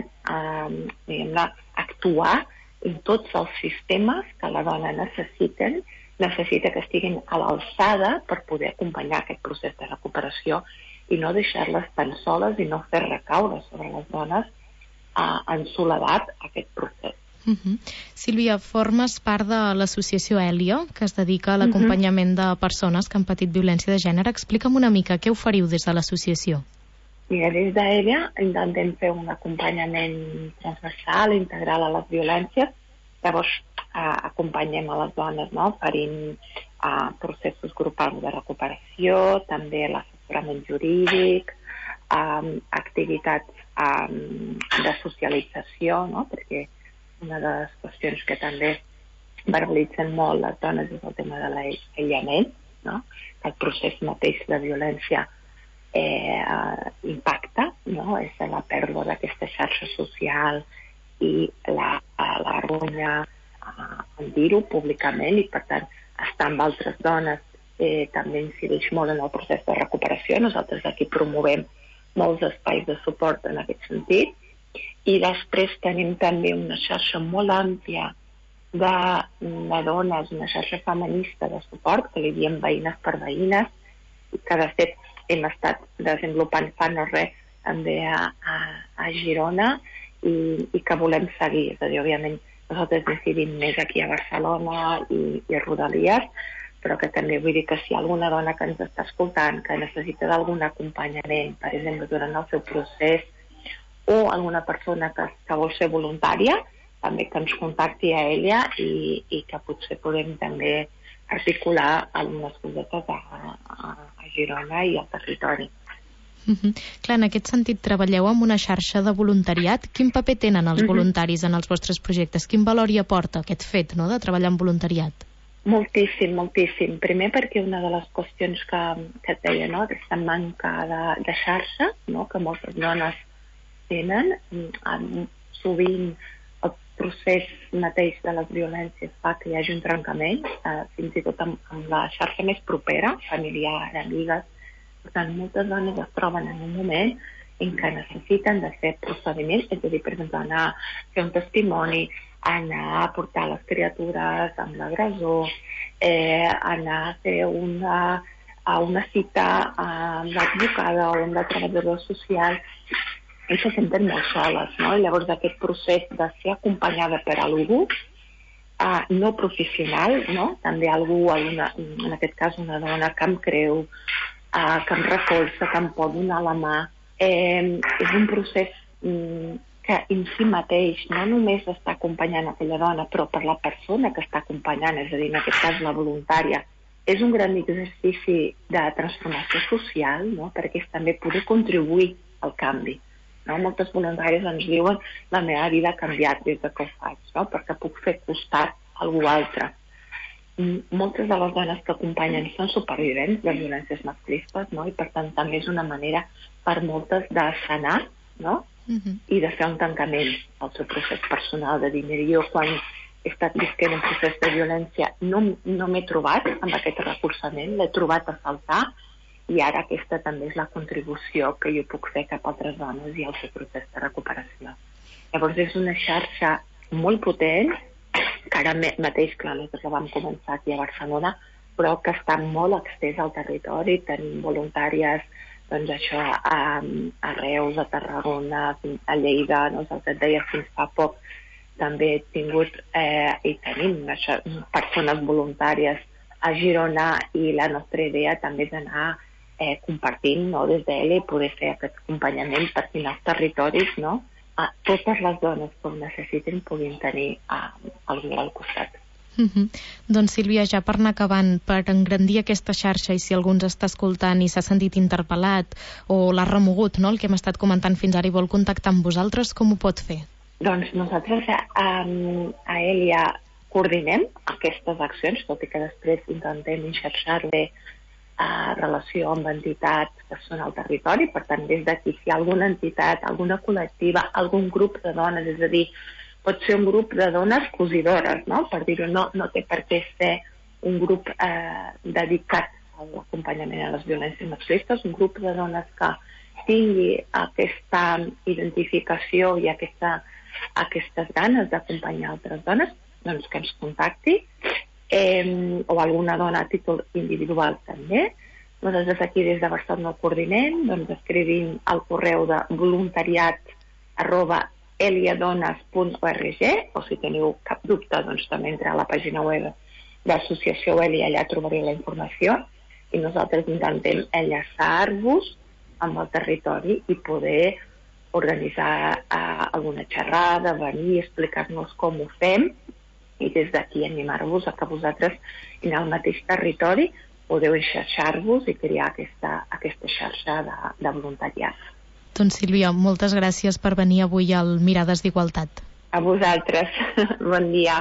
eh, actuar en tots els sistemes que la dona necessiten, necessita que estiguin a l'alçada per poder acompanyar aquest procés de recuperació i no deixar-les tan soles i no fer recaure sobre les dones en soledat aquest procés. Uh-huh. Sílvia, formes part de l'associació Èlia, que es dedica a l'acompanyament de persones que han patit violència de gènere. Explica'm una mica, què oferiu des de l'associació? Mira, des d'Èlia intentem fer un acompanyament transversal, integral a les violències. Llavors, eh, acompanyem a les dones, no?, oferint eh, processos grupals de recuperació, també l'assessorament jurídic, eh, activitats Um, de socialització, no?, perquè una de les qüestions que també verbalitzen molt les dones és el tema de l'aïllament, no?, que el procés mateix de violència eh, uh, impacta, no?, és la pèrdua d'aquesta xarxa social i la, la vergonya uh, en dir-ho públicament i per tant estar amb altres dones eh, també incideix molt en el procés de recuperació. Nosaltres aquí promovem molts espais de suport en aquest sentit i després tenim també una xarxa molt àmplia de, de dones, una xarxa feminista de suport que li diem veïnes per veïnes i que de fet hem estat desenvolupant fa no res també a, a, a Girona i, i que volem seguir. És a dir, òbviament, nosaltres decidim més aquí a Barcelona i, i Rodalies, però que també vull dir que si hi ha alguna dona que ens està escoltant, que necessita d'algun acompanyament, per exemple, durant el seu procés, o alguna persona que, que vol ser voluntària, també que ens contacti a ella i, i que potser podem també articular algunes cosetes a, a, a Girona i al territori. Uh-huh. Clar, en aquest sentit, treballeu amb una xarxa de voluntariat. Quin paper tenen els uh-huh. voluntaris en els vostres projectes? Quin valor hi aporta aquest fet, no?, de treballar en voluntariat? Moltíssim, moltíssim. Primer perquè una de les qüestions que, que et deia, no?, aquesta manca de, de xarxa, no?, que moltes dones tenen, sovint el procés mateix de les violències fa que hi hagi un trencament, eh, fins i tot amb, amb la xarxa més propera, familiar, amigues. Per tant, moltes dones es troben en un moment en què necessiten de fer procediments, és a dir, per exemple, anar a fer un testimoni, anar a portar les criatures amb l'agressor, eh, anar a fer una, a una cita amb l'advocada o amb la treballadora social, i se senten molt soles, no? I llavors aquest procés de ser acompanyada per algú, eh, no professional, no? També algú, alguna, en aquest cas una dona que em creu, eh, que em recolza, que em pot donar la mà, eh, és un procés mm, que en si mateix no només està acompanyant aquella dona, però per la persona que està acompanyant, és a dir, en aquest cas la voluntària, és un gran exercici de transformació social, no?, perquè és també poder contribuir al canvi. No? Moltes voluntàries ens diuen la meva vida ha canviat des que ho faig, no?, perquè puc fer costat a algú altre. Moltes de les dones que acompanyen són supervivents de violències masclistes, no?, i per tant també és una manera per moltes de sanar, no?, Uh-huh. i de fer un tancament al seu procés personal, de dir, mira, jo quan he estat visquent un procés de violència no, no m'he trobat amb aquest recolzament, l'he trobat a faltar, i ara aquesta també és la contribució que jo puc fer cap a altres dones i al seu procés de recuperació. Llavors és una xarxa molt potent, que ara mateix, clar, nosaltres la vam començar aquí a Barcelona, però que està molt extès al territori. Tenim voluntàries, doncs això, a, a Reus, a Tarragona, a Lleida, nosaltres et deia fins fa poc, també he tingut eh, i tenim això, persones voluntàries a Girona, i la nostra idea també és anar eh, compartint, no?, des d'ella i poder fer aquest acompanyament perquè en els territoris, no?, a totes les dones que ho necessiten puguin tenir a, algú al costat. Uh-huh. Doncs Sílvia, ja per anar acabant, per engrandir aquesta xarxa, i si algú ens està escoltant i s'ha sentit interpel·lat o l'ha remogut, no?, el que hem estat comentant fins ara, i vol contactar amb vosaltres, com ho pot fer? Doncs nosaltres um, a Elia coordinem aquestes accions, tot i que després intentem enxarxar-le a relació amb entitats que són al territori. Per tant, des d'aquí, si hi ha alguna entitat, alguna col·lectiva, algun grup de dones, és a dir, pot ser un grup de dones cosidores, no?, per dir-ho, no, no té per què ser un grup eh, dedicat a l'acompanyament a les violències masclistes, un grup de dones que tingui aquesta identificació i aquesta, aquestes ganes d'acompanyar altres dones, doncs que ens contacti, eh, o alguna dona a títol individual també. Nosaltres aquí des de Barcelona el coordinem, doncs escrivim al correu de voluntariat arroba eliadones punt org, o si teniu cap dubte, doncs també entrar a la pàgina web d'Associació Elia, allà trobareu la informació, i nosaltres intentem enllaçar-vos amb el territori i poder organitzar uh, alguna xerrada, venir, explicar-nos com ho fem, i des d'aquí animar-vos a que vosaltres en el mateix territori podeu enxarxar-vos i crear aquesta, aquesta xarxa de, de voluntariat. Doncs Sílvia, moltes gràcies per venir avui al Mirades d'Igualtat. A vosaltres. Bon dia.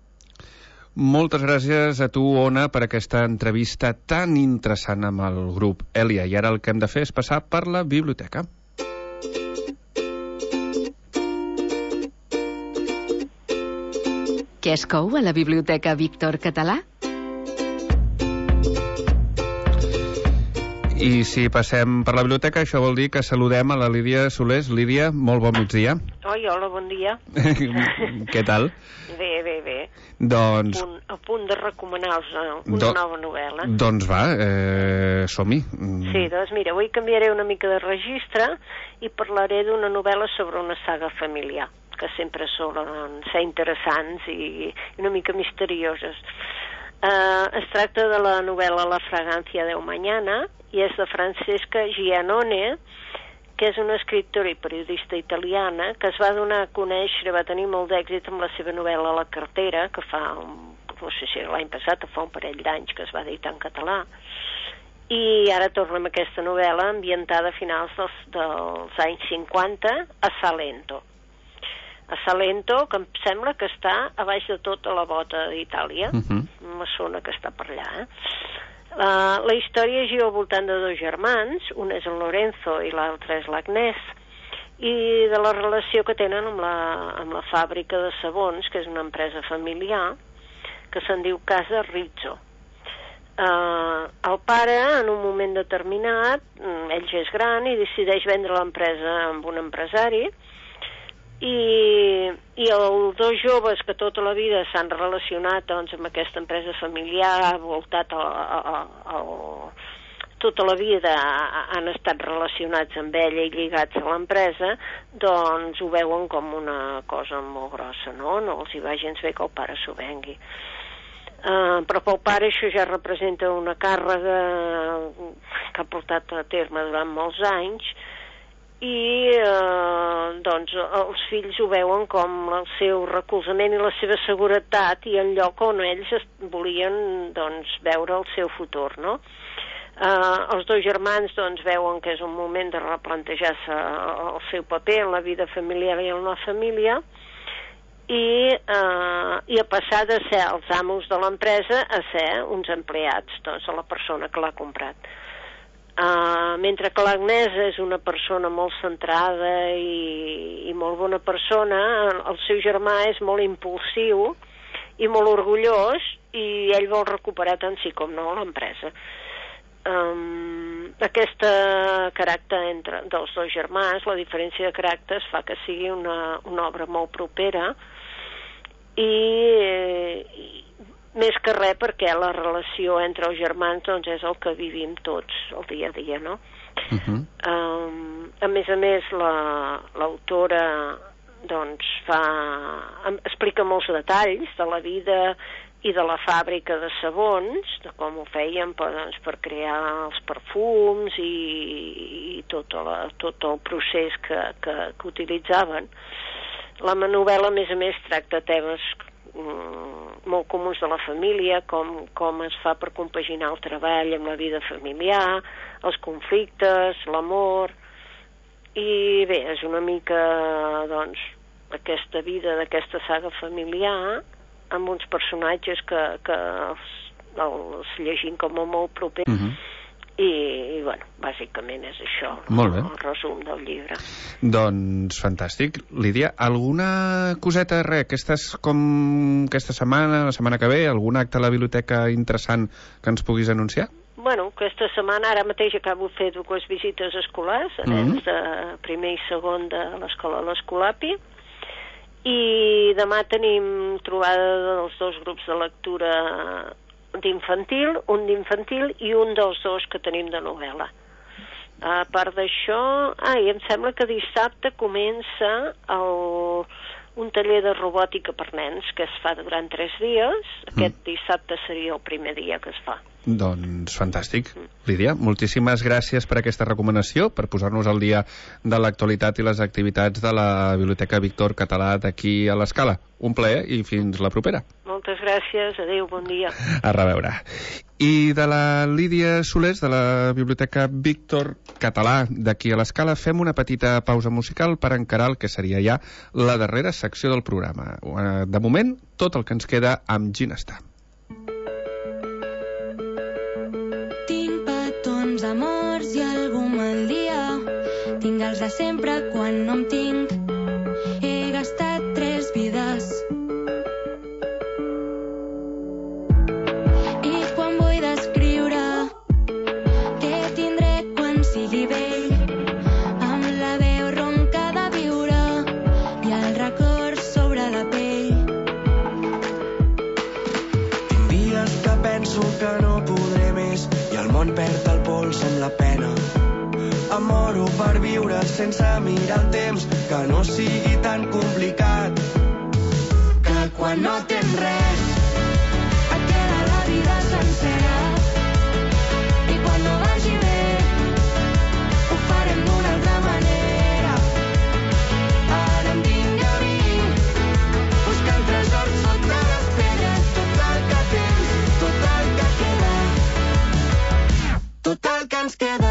Moltes gràcies a tu, Ona, per aquesta entrevista tan interessant amb el grup Elia. I ara el que hem de fer és passar per la biblioteca. Què es cou a la Biblioteca Víctor Català? I si passem per la biblioteca, això vol dir que saludem a la Lídia Solés. Lídia, molt bon migdia. Oi, hola, bon dia. Què tal? Bé, bé, bé. Doncs... A punt, a punt de recomanar-vos una Do... nova novel·la. Doncs va, eh, som-hi. Sí, doncs mira, avui canviaré una mica de registre i parlaré d'una novel·la sobre una saga familiar, que sempre solen ser interessants i una mica misterioses. Uh, es tracta de la novel·la La fragancia del mañana i és de Francesca Giannone, que és una escriptora i periodista italiana que es va donar a conèixer, va tenir molt d'èxit amb la seva novel·la La cartera, que fa, un, no sé si l'any passat o fa un parell d'anys que es va editar en català, i ara torna amb aquesta novel·la ambientada a finals dels, dels anys cinquanta a Salento. A Salento, que em sembla que està a baix de tota la bota d'Itàlia, uh-huh. una zona que està per allà. Eh? Uh, la història gira al voltant de dos germans, un és el Lorenzo i l'altre és l'Agnès, i de la relació que tenen amb la, amb la fàbrica de sabons, que és una empresa familiar, que se'n diu Casa Rizzo. Uh, el pare, en un moment determinat, ell ja és gran i decideix vendre l'empresa amb un empresari, i, i els dos joves que tota la vida s'han relacionat doncs, amb aquesta empresa familiar, voltat a, a, a, a, tota la vida han estat relacionats amb ella i lligats a l'empresa, doncs ho veuen com una cosa molt grossa, no? No els hi va gens bé que el pare s'ho vengui. Uh, però pel pare això ja representa una càrrega que ha portat a terme durant molts anys, i eh, doncs els fills ho veuen com el seu recolzament i la seva seguretat i el lloc on ells volien doncs, veure el seu futur, no? Eh, els dos germans doncs, veuen que és un moment de replantejar-se el seu paper en la vida familiar i en la família i, eh, i a passar de ser els amos de l'empresa a ser uns empleats, doncs, a la persona que l'ha comprat. Uh, mentre que l'Agnès és una persona molt centrada i, i molt bona persona, el seu germà és molt impulsiu i molt orgullós i ell vol recuperar tant sí com no l'empresa. Um, aquest caràcter entre, dels dos germans, la diferència de caràcters fa que sigui una, una obra molt propera i, i més que res perquè la relació entre els germans doncs, és el que vivim tots el dia a dia, no? Uh-huh. Um, a més a més, l'autora la, doncs, fa, explica molts detalls de la vida i de la fàbrica de sabons, de com ho feien per, doncs, per crear els perfums i, i tot, la, tot el procés que, que, que utilitzaven. La novel·la, a més a més, tracta temes molt comuns de la família, com, com es fa per compaginar el treball amb la vida familiar, els conflictes, l'amor, i bé, és una mica doncs, aquesta vida d'aquesta saga familiar amb uns personatges que, que els, els llegim com a molt propers. Uh-huh. I, i bueno, bàsicament és això el, el resum del llibre. Doncs fantàstic. Lídia, alguna coseta, res, aquestes, com aquesta setmana, la setmana que ve, algun acte a la biblioteca interessant que ens puguis anunciar? Bueno, aquesta setmana ara mateix acabo de fer dues visites escolars, a nens mm-hmm. de primer i segon de l'escola l'Escolapi, i demà tenim trobada dels dos grups de lectura d'infantil, un d'infantil i un dels dos que tenim de novel·la. A part d'això, ah, i em sembla que dissabte comença el, un taller de robòtica per nens que es fa durant tres dies. Aquest mm. dissabte seria el primer dia que es fa. Doncs fantàstic. Lídia, moltíssimes gràcies per aquesta recomanació, per posar-nos al dia de l'actualitat i les activitats de la Biblioteca Víctor Català d'aquí a l'Escala. Un plaer i fins la propera. Moltes gràcies, adéu, bon dia. A reveure. I de la Lídia Solés, de la Biblioteca Víctor Català d'aquí a l'Escala, fem una petita pausa musical per encarar el que seria ja la darrera secció del programa. De moment, tot el que ens queda amb Ginesta. Amors i algú mal dia, tinc els de sempre quan no em tinc, he gastat tres vides i quan vull descriure què tindré Em moro per viure sense mirar el temps, que no sigui tan complicat, que quan no tens res et queda la vida sencera, i quan no vagi bé ho farem d'una altra manera. Ara em vinc a mi, buscant tresors sota les pedres, tot el que tens, tot el que queda, tot el que ens queda.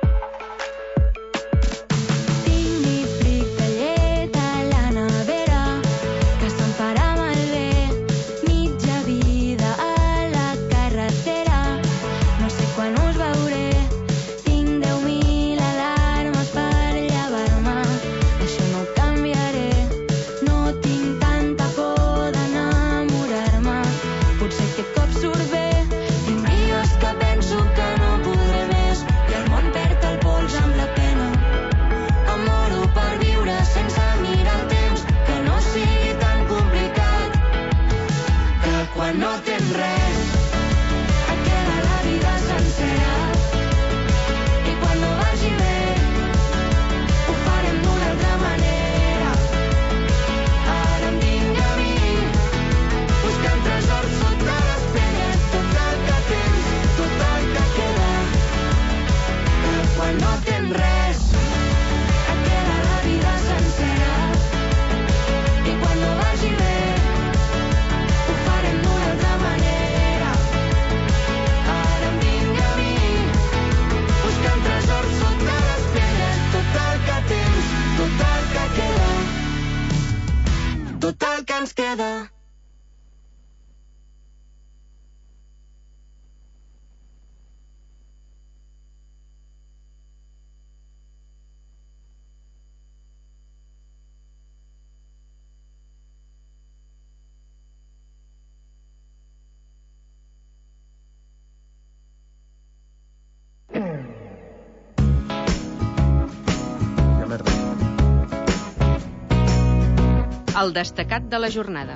El destacat de la jornada.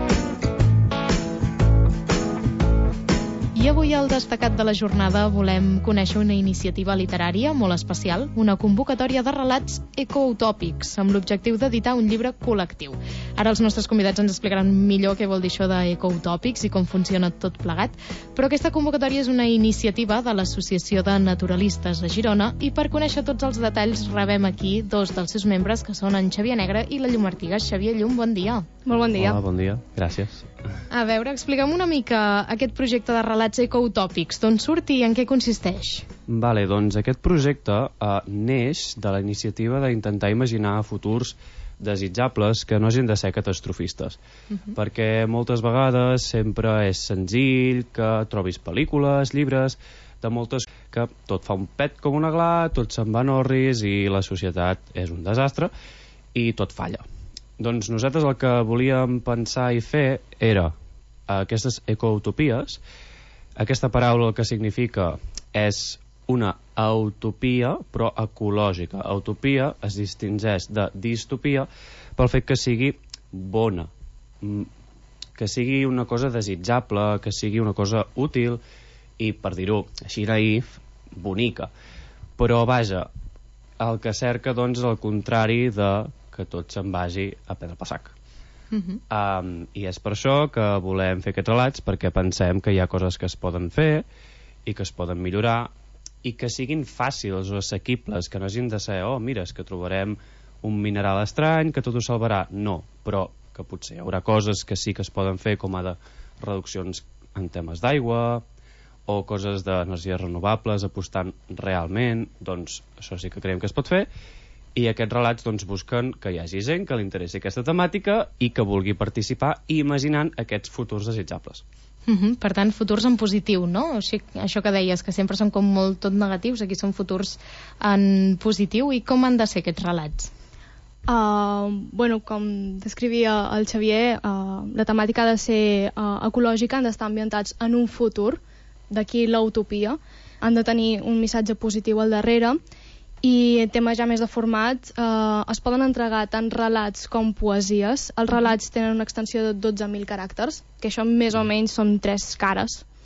I avui al destacat de la jornada volem conèixer una iniciativa literària molt especial, una convocatòria de relats ecoutòpics, amb l'objectiu d'editar un llibre col·lectiu. Ara els nostres convidats ens explicaran millor què vol dir això d'ecoutòpics i com funciona tot plegat, però aquesta convocatòria és una iniciativa de l'Associació de Naturalistes de Girona i per conèixer tots els detalls rebem aquí dos dels seus membres, que són en Xavier Negre i la Llum Artigas. Xavier, Llum, bon dia. Molt bon dia. Hola, bon dia. Gràcies. A veure, explica'm una mica aquest projecte de relats ecoutòpics. D'on surt i en què consisteix? Vale, doncs aquest projecte eh, neix de la iniciativa d'intentar imaginar futurs desitjables que no hagin de ser catastrofistes. Uh-huh. Perquè moltes vegades sempre és senzill que trobis pel·lícules, llibres, de moltes que tot fa un pet com una gla, tot se'n va en orris i la societat és un desastre i tot falla. Doncs nosaltres el que volíem pensar i fer era aquestes ecoutopies. Aquesta paraula el que significa és una utopia, però ecològica. Utopia es distingeix de distopia pel fet que sigui bona, que sigui una cosa desitjable, que sigui una cosa útil i, per dir-ho així naïf, bonica. Però, vaja, el que cerca, doncs, el contrari de que tot se'n vagi a prendre pel sac. Uh-huh. Um, I és per això que volem fer aquests relats, perquè pensem que hi ha coses que es poden fer i que es poden millorar i que siguin fàcils o assequibles, que no hagin de ser, oh, mira, és que trobarem un mineral estrany que tot ho salvarà. No, però que potser hi haurà coses que sí que es poden fer, com a de reduccions en temes d'aigua o coses d'energies renovables apostant realment. Doncs això sí que creiem que es pot fer. I aquests relats doncs, busquen que hi hagi gent que li interessi aquesta temàtica i que vulgui participar imaginant aquests futurs desitjables. Uh-huh. Per tant, futurs en positiu, no? O sigui, això que deies, que sempre són com molt tot negatius, aquí són futurs en positiu. I com han de ser aquests relats? Uh, bueno, com descrivia el Xavier, uh, la temàtica ha de ser uh, ecològica, han d'estar ambientats en un futur, d'aquí l'utopia, han de tenir un missatge positiu al darrere. I en temes ja més de format, eh, es poden entregar tant relats com poesies. Els relats tenen una extensió de dotze mil caràcters, que això més o menys són tres cares.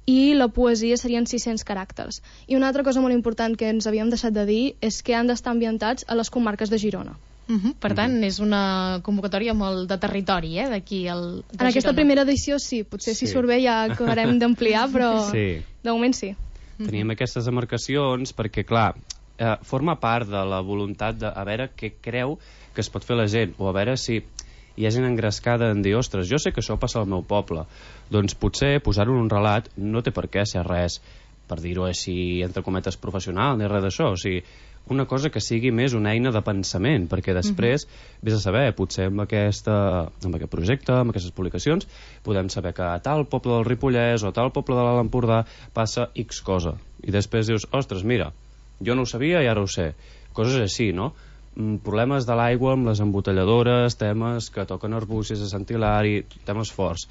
i la poesia serien sis-cents caràcters. I una altra cosa molt important que ens havíem deixat de dir és que han d'estar ambientats a les comarques de Girona. Uh -huh. Per tant, uh -huh. és una convocatòria molt de territori, eh, d'aquí al... En aquesta primera edició sí, potser si Sí. surt bé ja acabarem d'ampliar, però Sí. de moment sí. Teníem aquestes demarcacions perquè, clar, eh, forma part de la voluntat de a veure què creu que es pot fer la gent, o a veure si hi ha gent engrescada en dir, ostres, jo sé que això passa al meu poble. Doncs potser posar-ho en un relat no té per què ser res, per dir-ho així, entre cometes, professional, ni res d'això. O sigui, una cosa que sigui més una eina de pensament, perquè després, uh-huh. vés a saber, potser amb, aquesta, amb aquest projecte, amb aquestes publicacions, podem saber que a tal poble del Ripollès o a tal poble de l'Alt Empordà passa X cosa. I després dius, ostres, mira, jo no ho sabia i ara ho sé. Coses així, no? Problemes de l'aigua amb les embotelladores, temes que toquen Arbúcies a Sant Hilari, temes forts.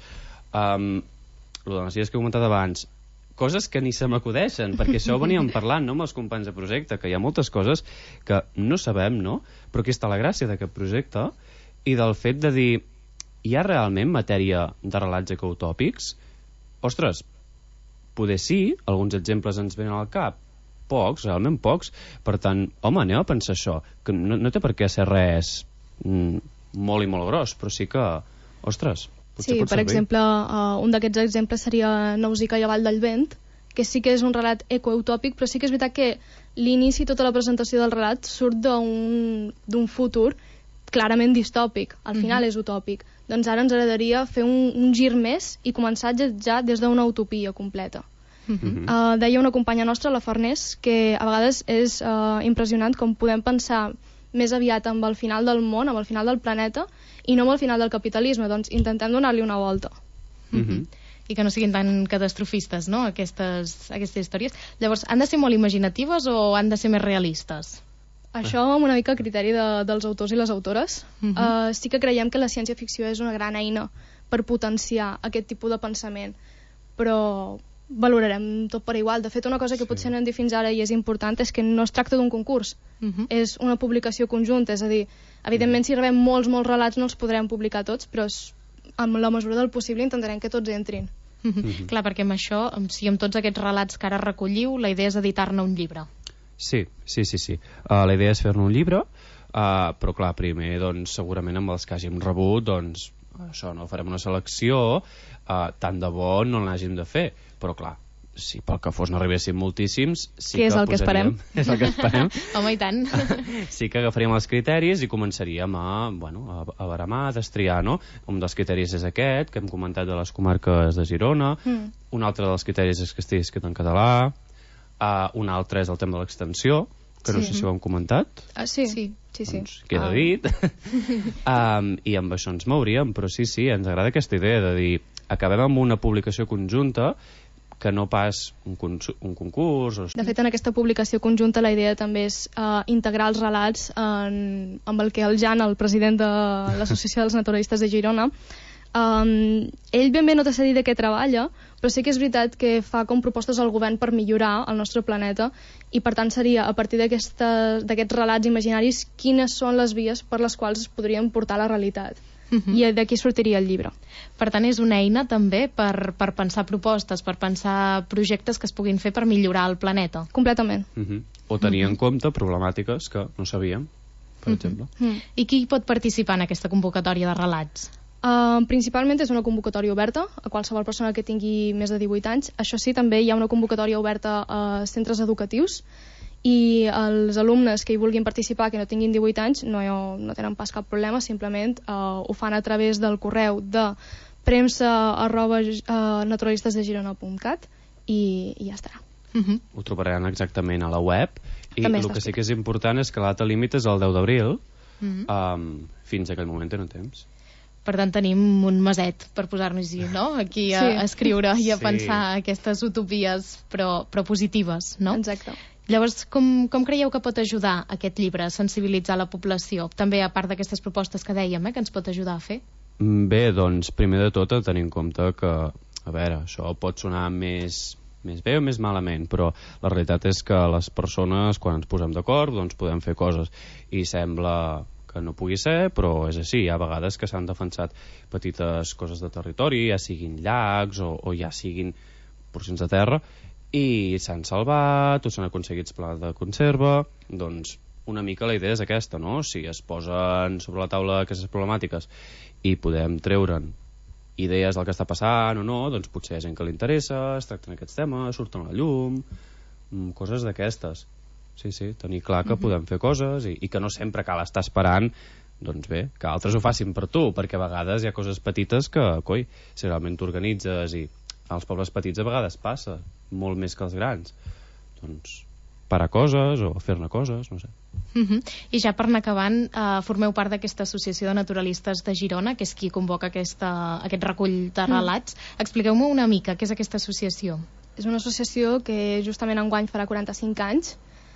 Um, el de les illes que he comentat abans, coses que ni se m'acudeixen, perquè això ho veníem parlant, no, amb els companys de projecte, que hi ha moltes coses que no sabem, no? Però aquí està la gràcia d'aquest projecte i del fet de dir, hi ha realment matèria de relats ecoutòpics? Ostres, poder sí, alguns exemples ens venen al cap, pocs, realment pocs, per tant, home, anem a pensar això, que no, no té per què ser res mm, molt i molt gros, però sí que, ostres, potser Sí, pot per servir. exemple, uh, un d'aquests exemples seria Nausicaa i la Vall del Vent, que sí que és un relat ecoutòpic, però sí que és veritat que l'inici, tota la presentació del relat, surt d'un d'un futur clarament distòpic. Al final Mhm. és utòpic. Doncs ara ens agradaria fer un, un gir més i començar ja, ja des d'una utopia completa. Mhm. Uh, deia una companya nostra, la Farners, que a vegades és uh, impressionant com podem pensar més aviat amb el final del món, amb el final del planeta, i no amb el final del capitalisme. Doncs intentem donar-li una volta. Mhm. I que no siguin tan catastrofistes, no?, aquestes, aquestes històries. Llavors, han de ser molt imaginatives o han de ser més realistes? Això amb una mica a criteri de, dels autors i les autores. Mhm. uh, sí que creiem que la ciència-ficció és una gran eina per potenciar aquest tipus de pensament, però valorarem tot per igual. De fet, una cosa que potser no hem dit fins ara i és important és que no es tracta d'un concurs, Mhm. és una publicació conjunta, és a dir, evidentment si rebem molts, molts relats no els podrem publicar tots, però és, amb la mesura del possible intentarem que tots entrin. Mhm. Clar, perquè amb això, amb, si amb tots aquests relats que ara recolliu, la idea és editar-ne un llibre. Sí, sí, sí, sí. Uh, la idea és fer-ne un llibre, uh, però clar, primer, doncs, segurament amb els que hàgim rebut, doncs, això, no? Farem una selecció, uh, tant de bo no n'hàgim de fer, però clar, si pel que fos n'arribessin moltíssims, sí Que és que el que esperem. És el que esperem. Home, i tant. Sí que agafaríem els criteris i començaríem a, bueno, a, a baramar, a destriar, no? Un dels criteris és aquest, que hem comentat de les comarques de Girona, Mm. un altre dels criteris és que estigui escrit en català, uh, un altre és el tema de l'extensió, que no Sí. sé si ho hem comentat, Ah, sí, sí, sí. sí. doncs queda Ah. dit. um, I amb això ens mouríem, però sí, sí, ens agrada aquesta idea de dir, acabem amb una publicació conjunta que no pas un, cons- un concurs o... De fet, en aquesta publicació conjunta la idea també és uh, integrar els relats en, amb el que el Jan, el president de l'Associació dels Naturalistes de Girona, um, ell ben bé no t'ha dit de què treballa, però sí que és veritat que fa com propostes al govern per millorar el nostre planeta i per tant seria a partir d'aquesta- d'aquests relats imaginaris quines són les vies per les quals es podrien portar a la realitat. Mhm. I d'aquí sortiria el llibre. Per tant, és una eina també per, per pensar propostes, per pensar projectes que es puguin fer per millorar el planeta. Completament. Uh -huh. O tenir en compte problemàtiques que no sabíem, per exemple. Mm. I qui pot participar en aquesta convocatòria de relats? Uh, principalment és una convocatòria oberta a qualsevol persona que tingui més de divuit anys. Això sí, també hi ha una convocatòria oberta a centres educatius i els alumnes que hi vulguin participar que no tinguin divuit anys no, no tenen pas cap problema, simplement uh, ho fan a través del correu de premsa arroba uh, naturalistesdegirona punt cat i, i ja estarà. Uh-huh. Ho trobaran exactament a la web i També el està que sí que és important és que la data límit és el deu d'abril. Uh-huh. um, fins a aquell moment tenen temps. Per tant, tenim un meset per posar-nos-hi, no?, aquí a, Sí. a escriure i a Sí. pensar aquestes utopies, però, però positives, no? Exacte. Llavors, com, com creieu que pot ajudar aquest llibre a sensibilitzar la població? També a part d'aquestes propostes que dèiem, eh, que ens pot ajudar a fer? Bé, doncs, primer de tot, a tenir en compte que, a veure, això pot sonar més, més bé o més malament, però la realitat és que les persones, quan ens posem d'acord, doncs podem fer coses. I sembla que no pugui ser, però és així. Hi ha vegades que s'han defensat petites coses de territori, ja siguin llacs o, o ja siguin porcions de terra, i s'han salvat, o s'han aconseguit plans de conserva. Doncs una mica la idea és aquesta, no? Si es posen sobre la taula aquestes problemàtiques i podem treure'n idees del que està passant o no, doncs potser hi ha gent que li interessa, es tracten aquests temes, surten a la llum, coses d'aquestes. Sí, sí, tenir clar que podem fer coses i, i que no sempre cal estar esperant, doncs bé, que altres ho facin per tu, perquè a vegades hi ha coses petites que, coi, si realment t'organitzes, i als pobles petits a vegades passa, molt més que els grans, doncs parar coses o fer-ne coses, no sé. Uh -huh. I ja per anar acabant, eh, formeu part d'aquesta associació de naturalistes de Girona, que és qui convoca aquesta, aquest recull de relats. Mm. Expliqueu-me una mica què és aquesta associació. És una associació que justament enguany farà quaranta-cinc anys,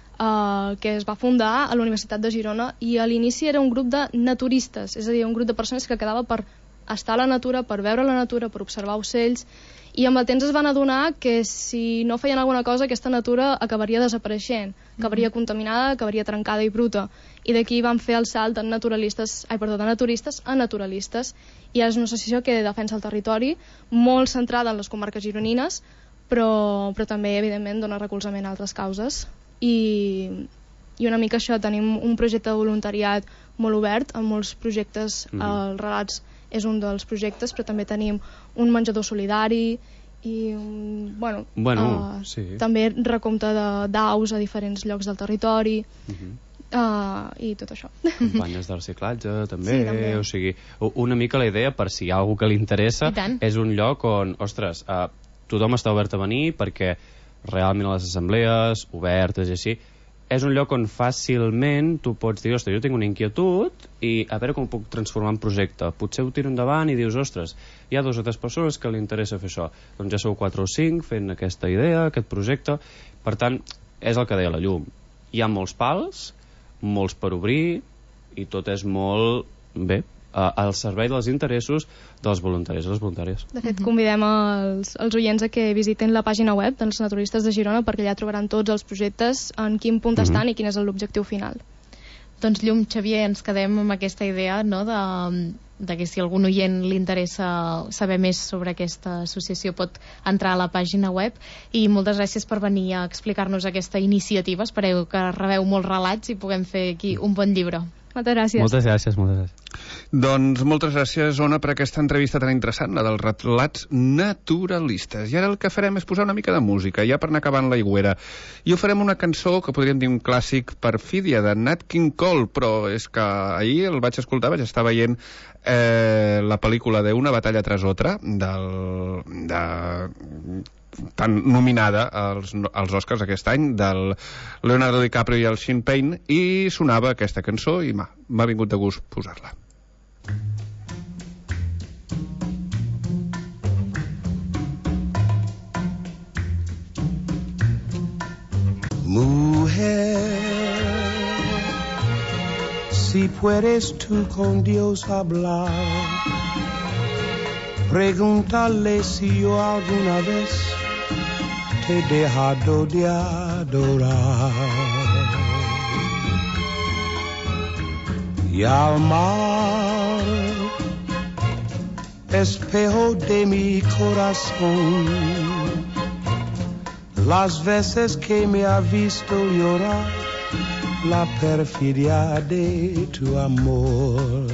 eh, que es va fundar a la Universitat de Girona, i a l'inici era un grup de naturistes, és a dir, un grup de persones que quedava per estar a la natura, per veure la natura, per observar ocells, i amb el temps es van adonar que si no feien alguna cosa aquesta natura acabaria desapareixent, acabaria contaminada, acabaria trencada i bruta, i d'aquí van fer el salt de naturalistes, ai, perdó, de naturistes a naturalistes, i és una associació que defensa el territori, molt centrada en les comarques gironines, però, però també evidentment dona recolzament a altres causes, i, i una mica això, tenim un projecte de voluntariat molt obert, amb molts projectes, mm -hmm. els relats és un dels projectes, però també tenim un menjador solidari i un, bueno, bueno uh, sí. també recompte d'aus a diferents llocs del territori, uh-huh. uh, i tot això. Campanyes de reciclatge també, sí, també, o sigui, una mica la idea, per si hi ha algú que li interessa, és un lloc on, ostres, uh, tothom està obert a venir, perquè realment a les assemblees obertes i així, és un lloc on fàcilment tu pots dir, ostres, jo tinc una inquietud i a veure com ho puc transformar en projecte. Potser ho tiro endavant i dius, ostres, hi ha dues o tres persones que li interessa fer això. Doncs ja sou quatre o cinc fent aquesta idea, aquest projecte. Per tant, és el que deia la llum. Hi ha molts pals, molts per obrir, i tot és molt bé, al servei dels interessos dels voluntaris i les voluntàries. De fet, convidem els, els oients a que visiten la pàgina web dels naturistes de Girona, perquè allà trobaran tots els projectes, en quin punt estan mm-hmm. i quin és l'objectiu final. Doncs Llum, Xavier, ens quedem amb aquesta idea, no?, de, de que si algun oient li interessa saber més sobre aquesta associació pot entrar a la pàgina web, i moltes gràcies per venir a explicar-nos aquesta iniciativa. Espereu que rebeu molts relats i puguem fer aquí un bon llibre. Moltes gràcies. Moltes gràcies, moltes gràcies. Doncs moltes gràcies, Ona, per aquesta entrevista tan interessant, la dels relats naturalistes. I ara el que farem és posar una mica de música, ja per anar acabant l'Aigüera. I ho farem una cançó que podríem dir un clàssic, Perfídia, de Nat King Cole, però és que ahir el vaig escoltar, vaig estar veient eh, la pel·lícula de Una batalla tras otra, del... de... tan nominada als, als Oscars aquest any, del Leonardo DiCaprio i el Sean Penn, i sonava aquesta cançó i m'ha vingut de gust posar-la. Mujer, si puedes tú con Dios hablar, pregúntale si yo alguna vez te he dejado de adorar. Y al mar, espejo de mi corazón, las veces que me ha visto llorar, la perfidia de tu amor.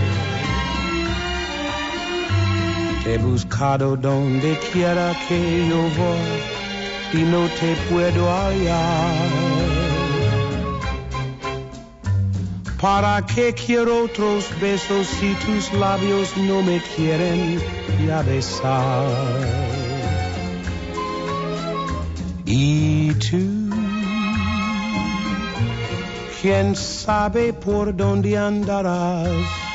Te he buscado donde quiera que yo voy y no te puedo hallar. ¿Para qué quiero otros besos si tus labios no me quieren ya besar? Y tú, ¿quién sabe por dónde andarás?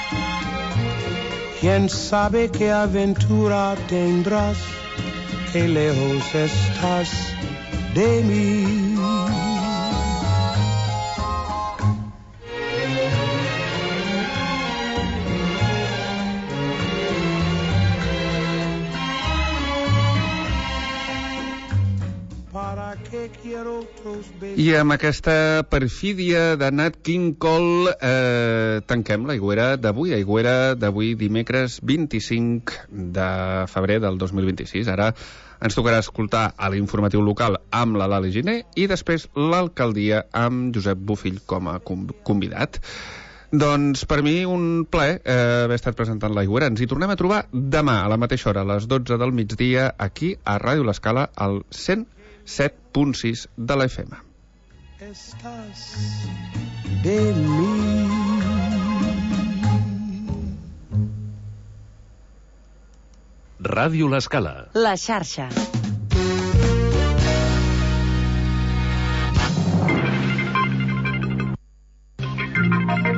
¿Quién sabe qué aventura tendrás? Qué lejos estás de mí. I amb aquesta perfídia de Nat King Cole eh, tanquem l'Aigüera d'avui, Aigüera d'avui dimecres vint-i-cinc de febrer del dos mil vint-i-sis. Ara Ens tocarà escoltar a l'informatiu local amb la Lali Giner i després l'alcaldia amb Josep Bofill com a convidat. Doncs per mi un plaer eh, haver estat presentant l'Aigüera. Ens hi tornem a trobar demà a la mateixa hora, a les dotze del migdia, aquí a Ràdio L'Escala, al cent set punt sis de la F M. Estàs de mi. Ràdio L'Escala. La xarxa.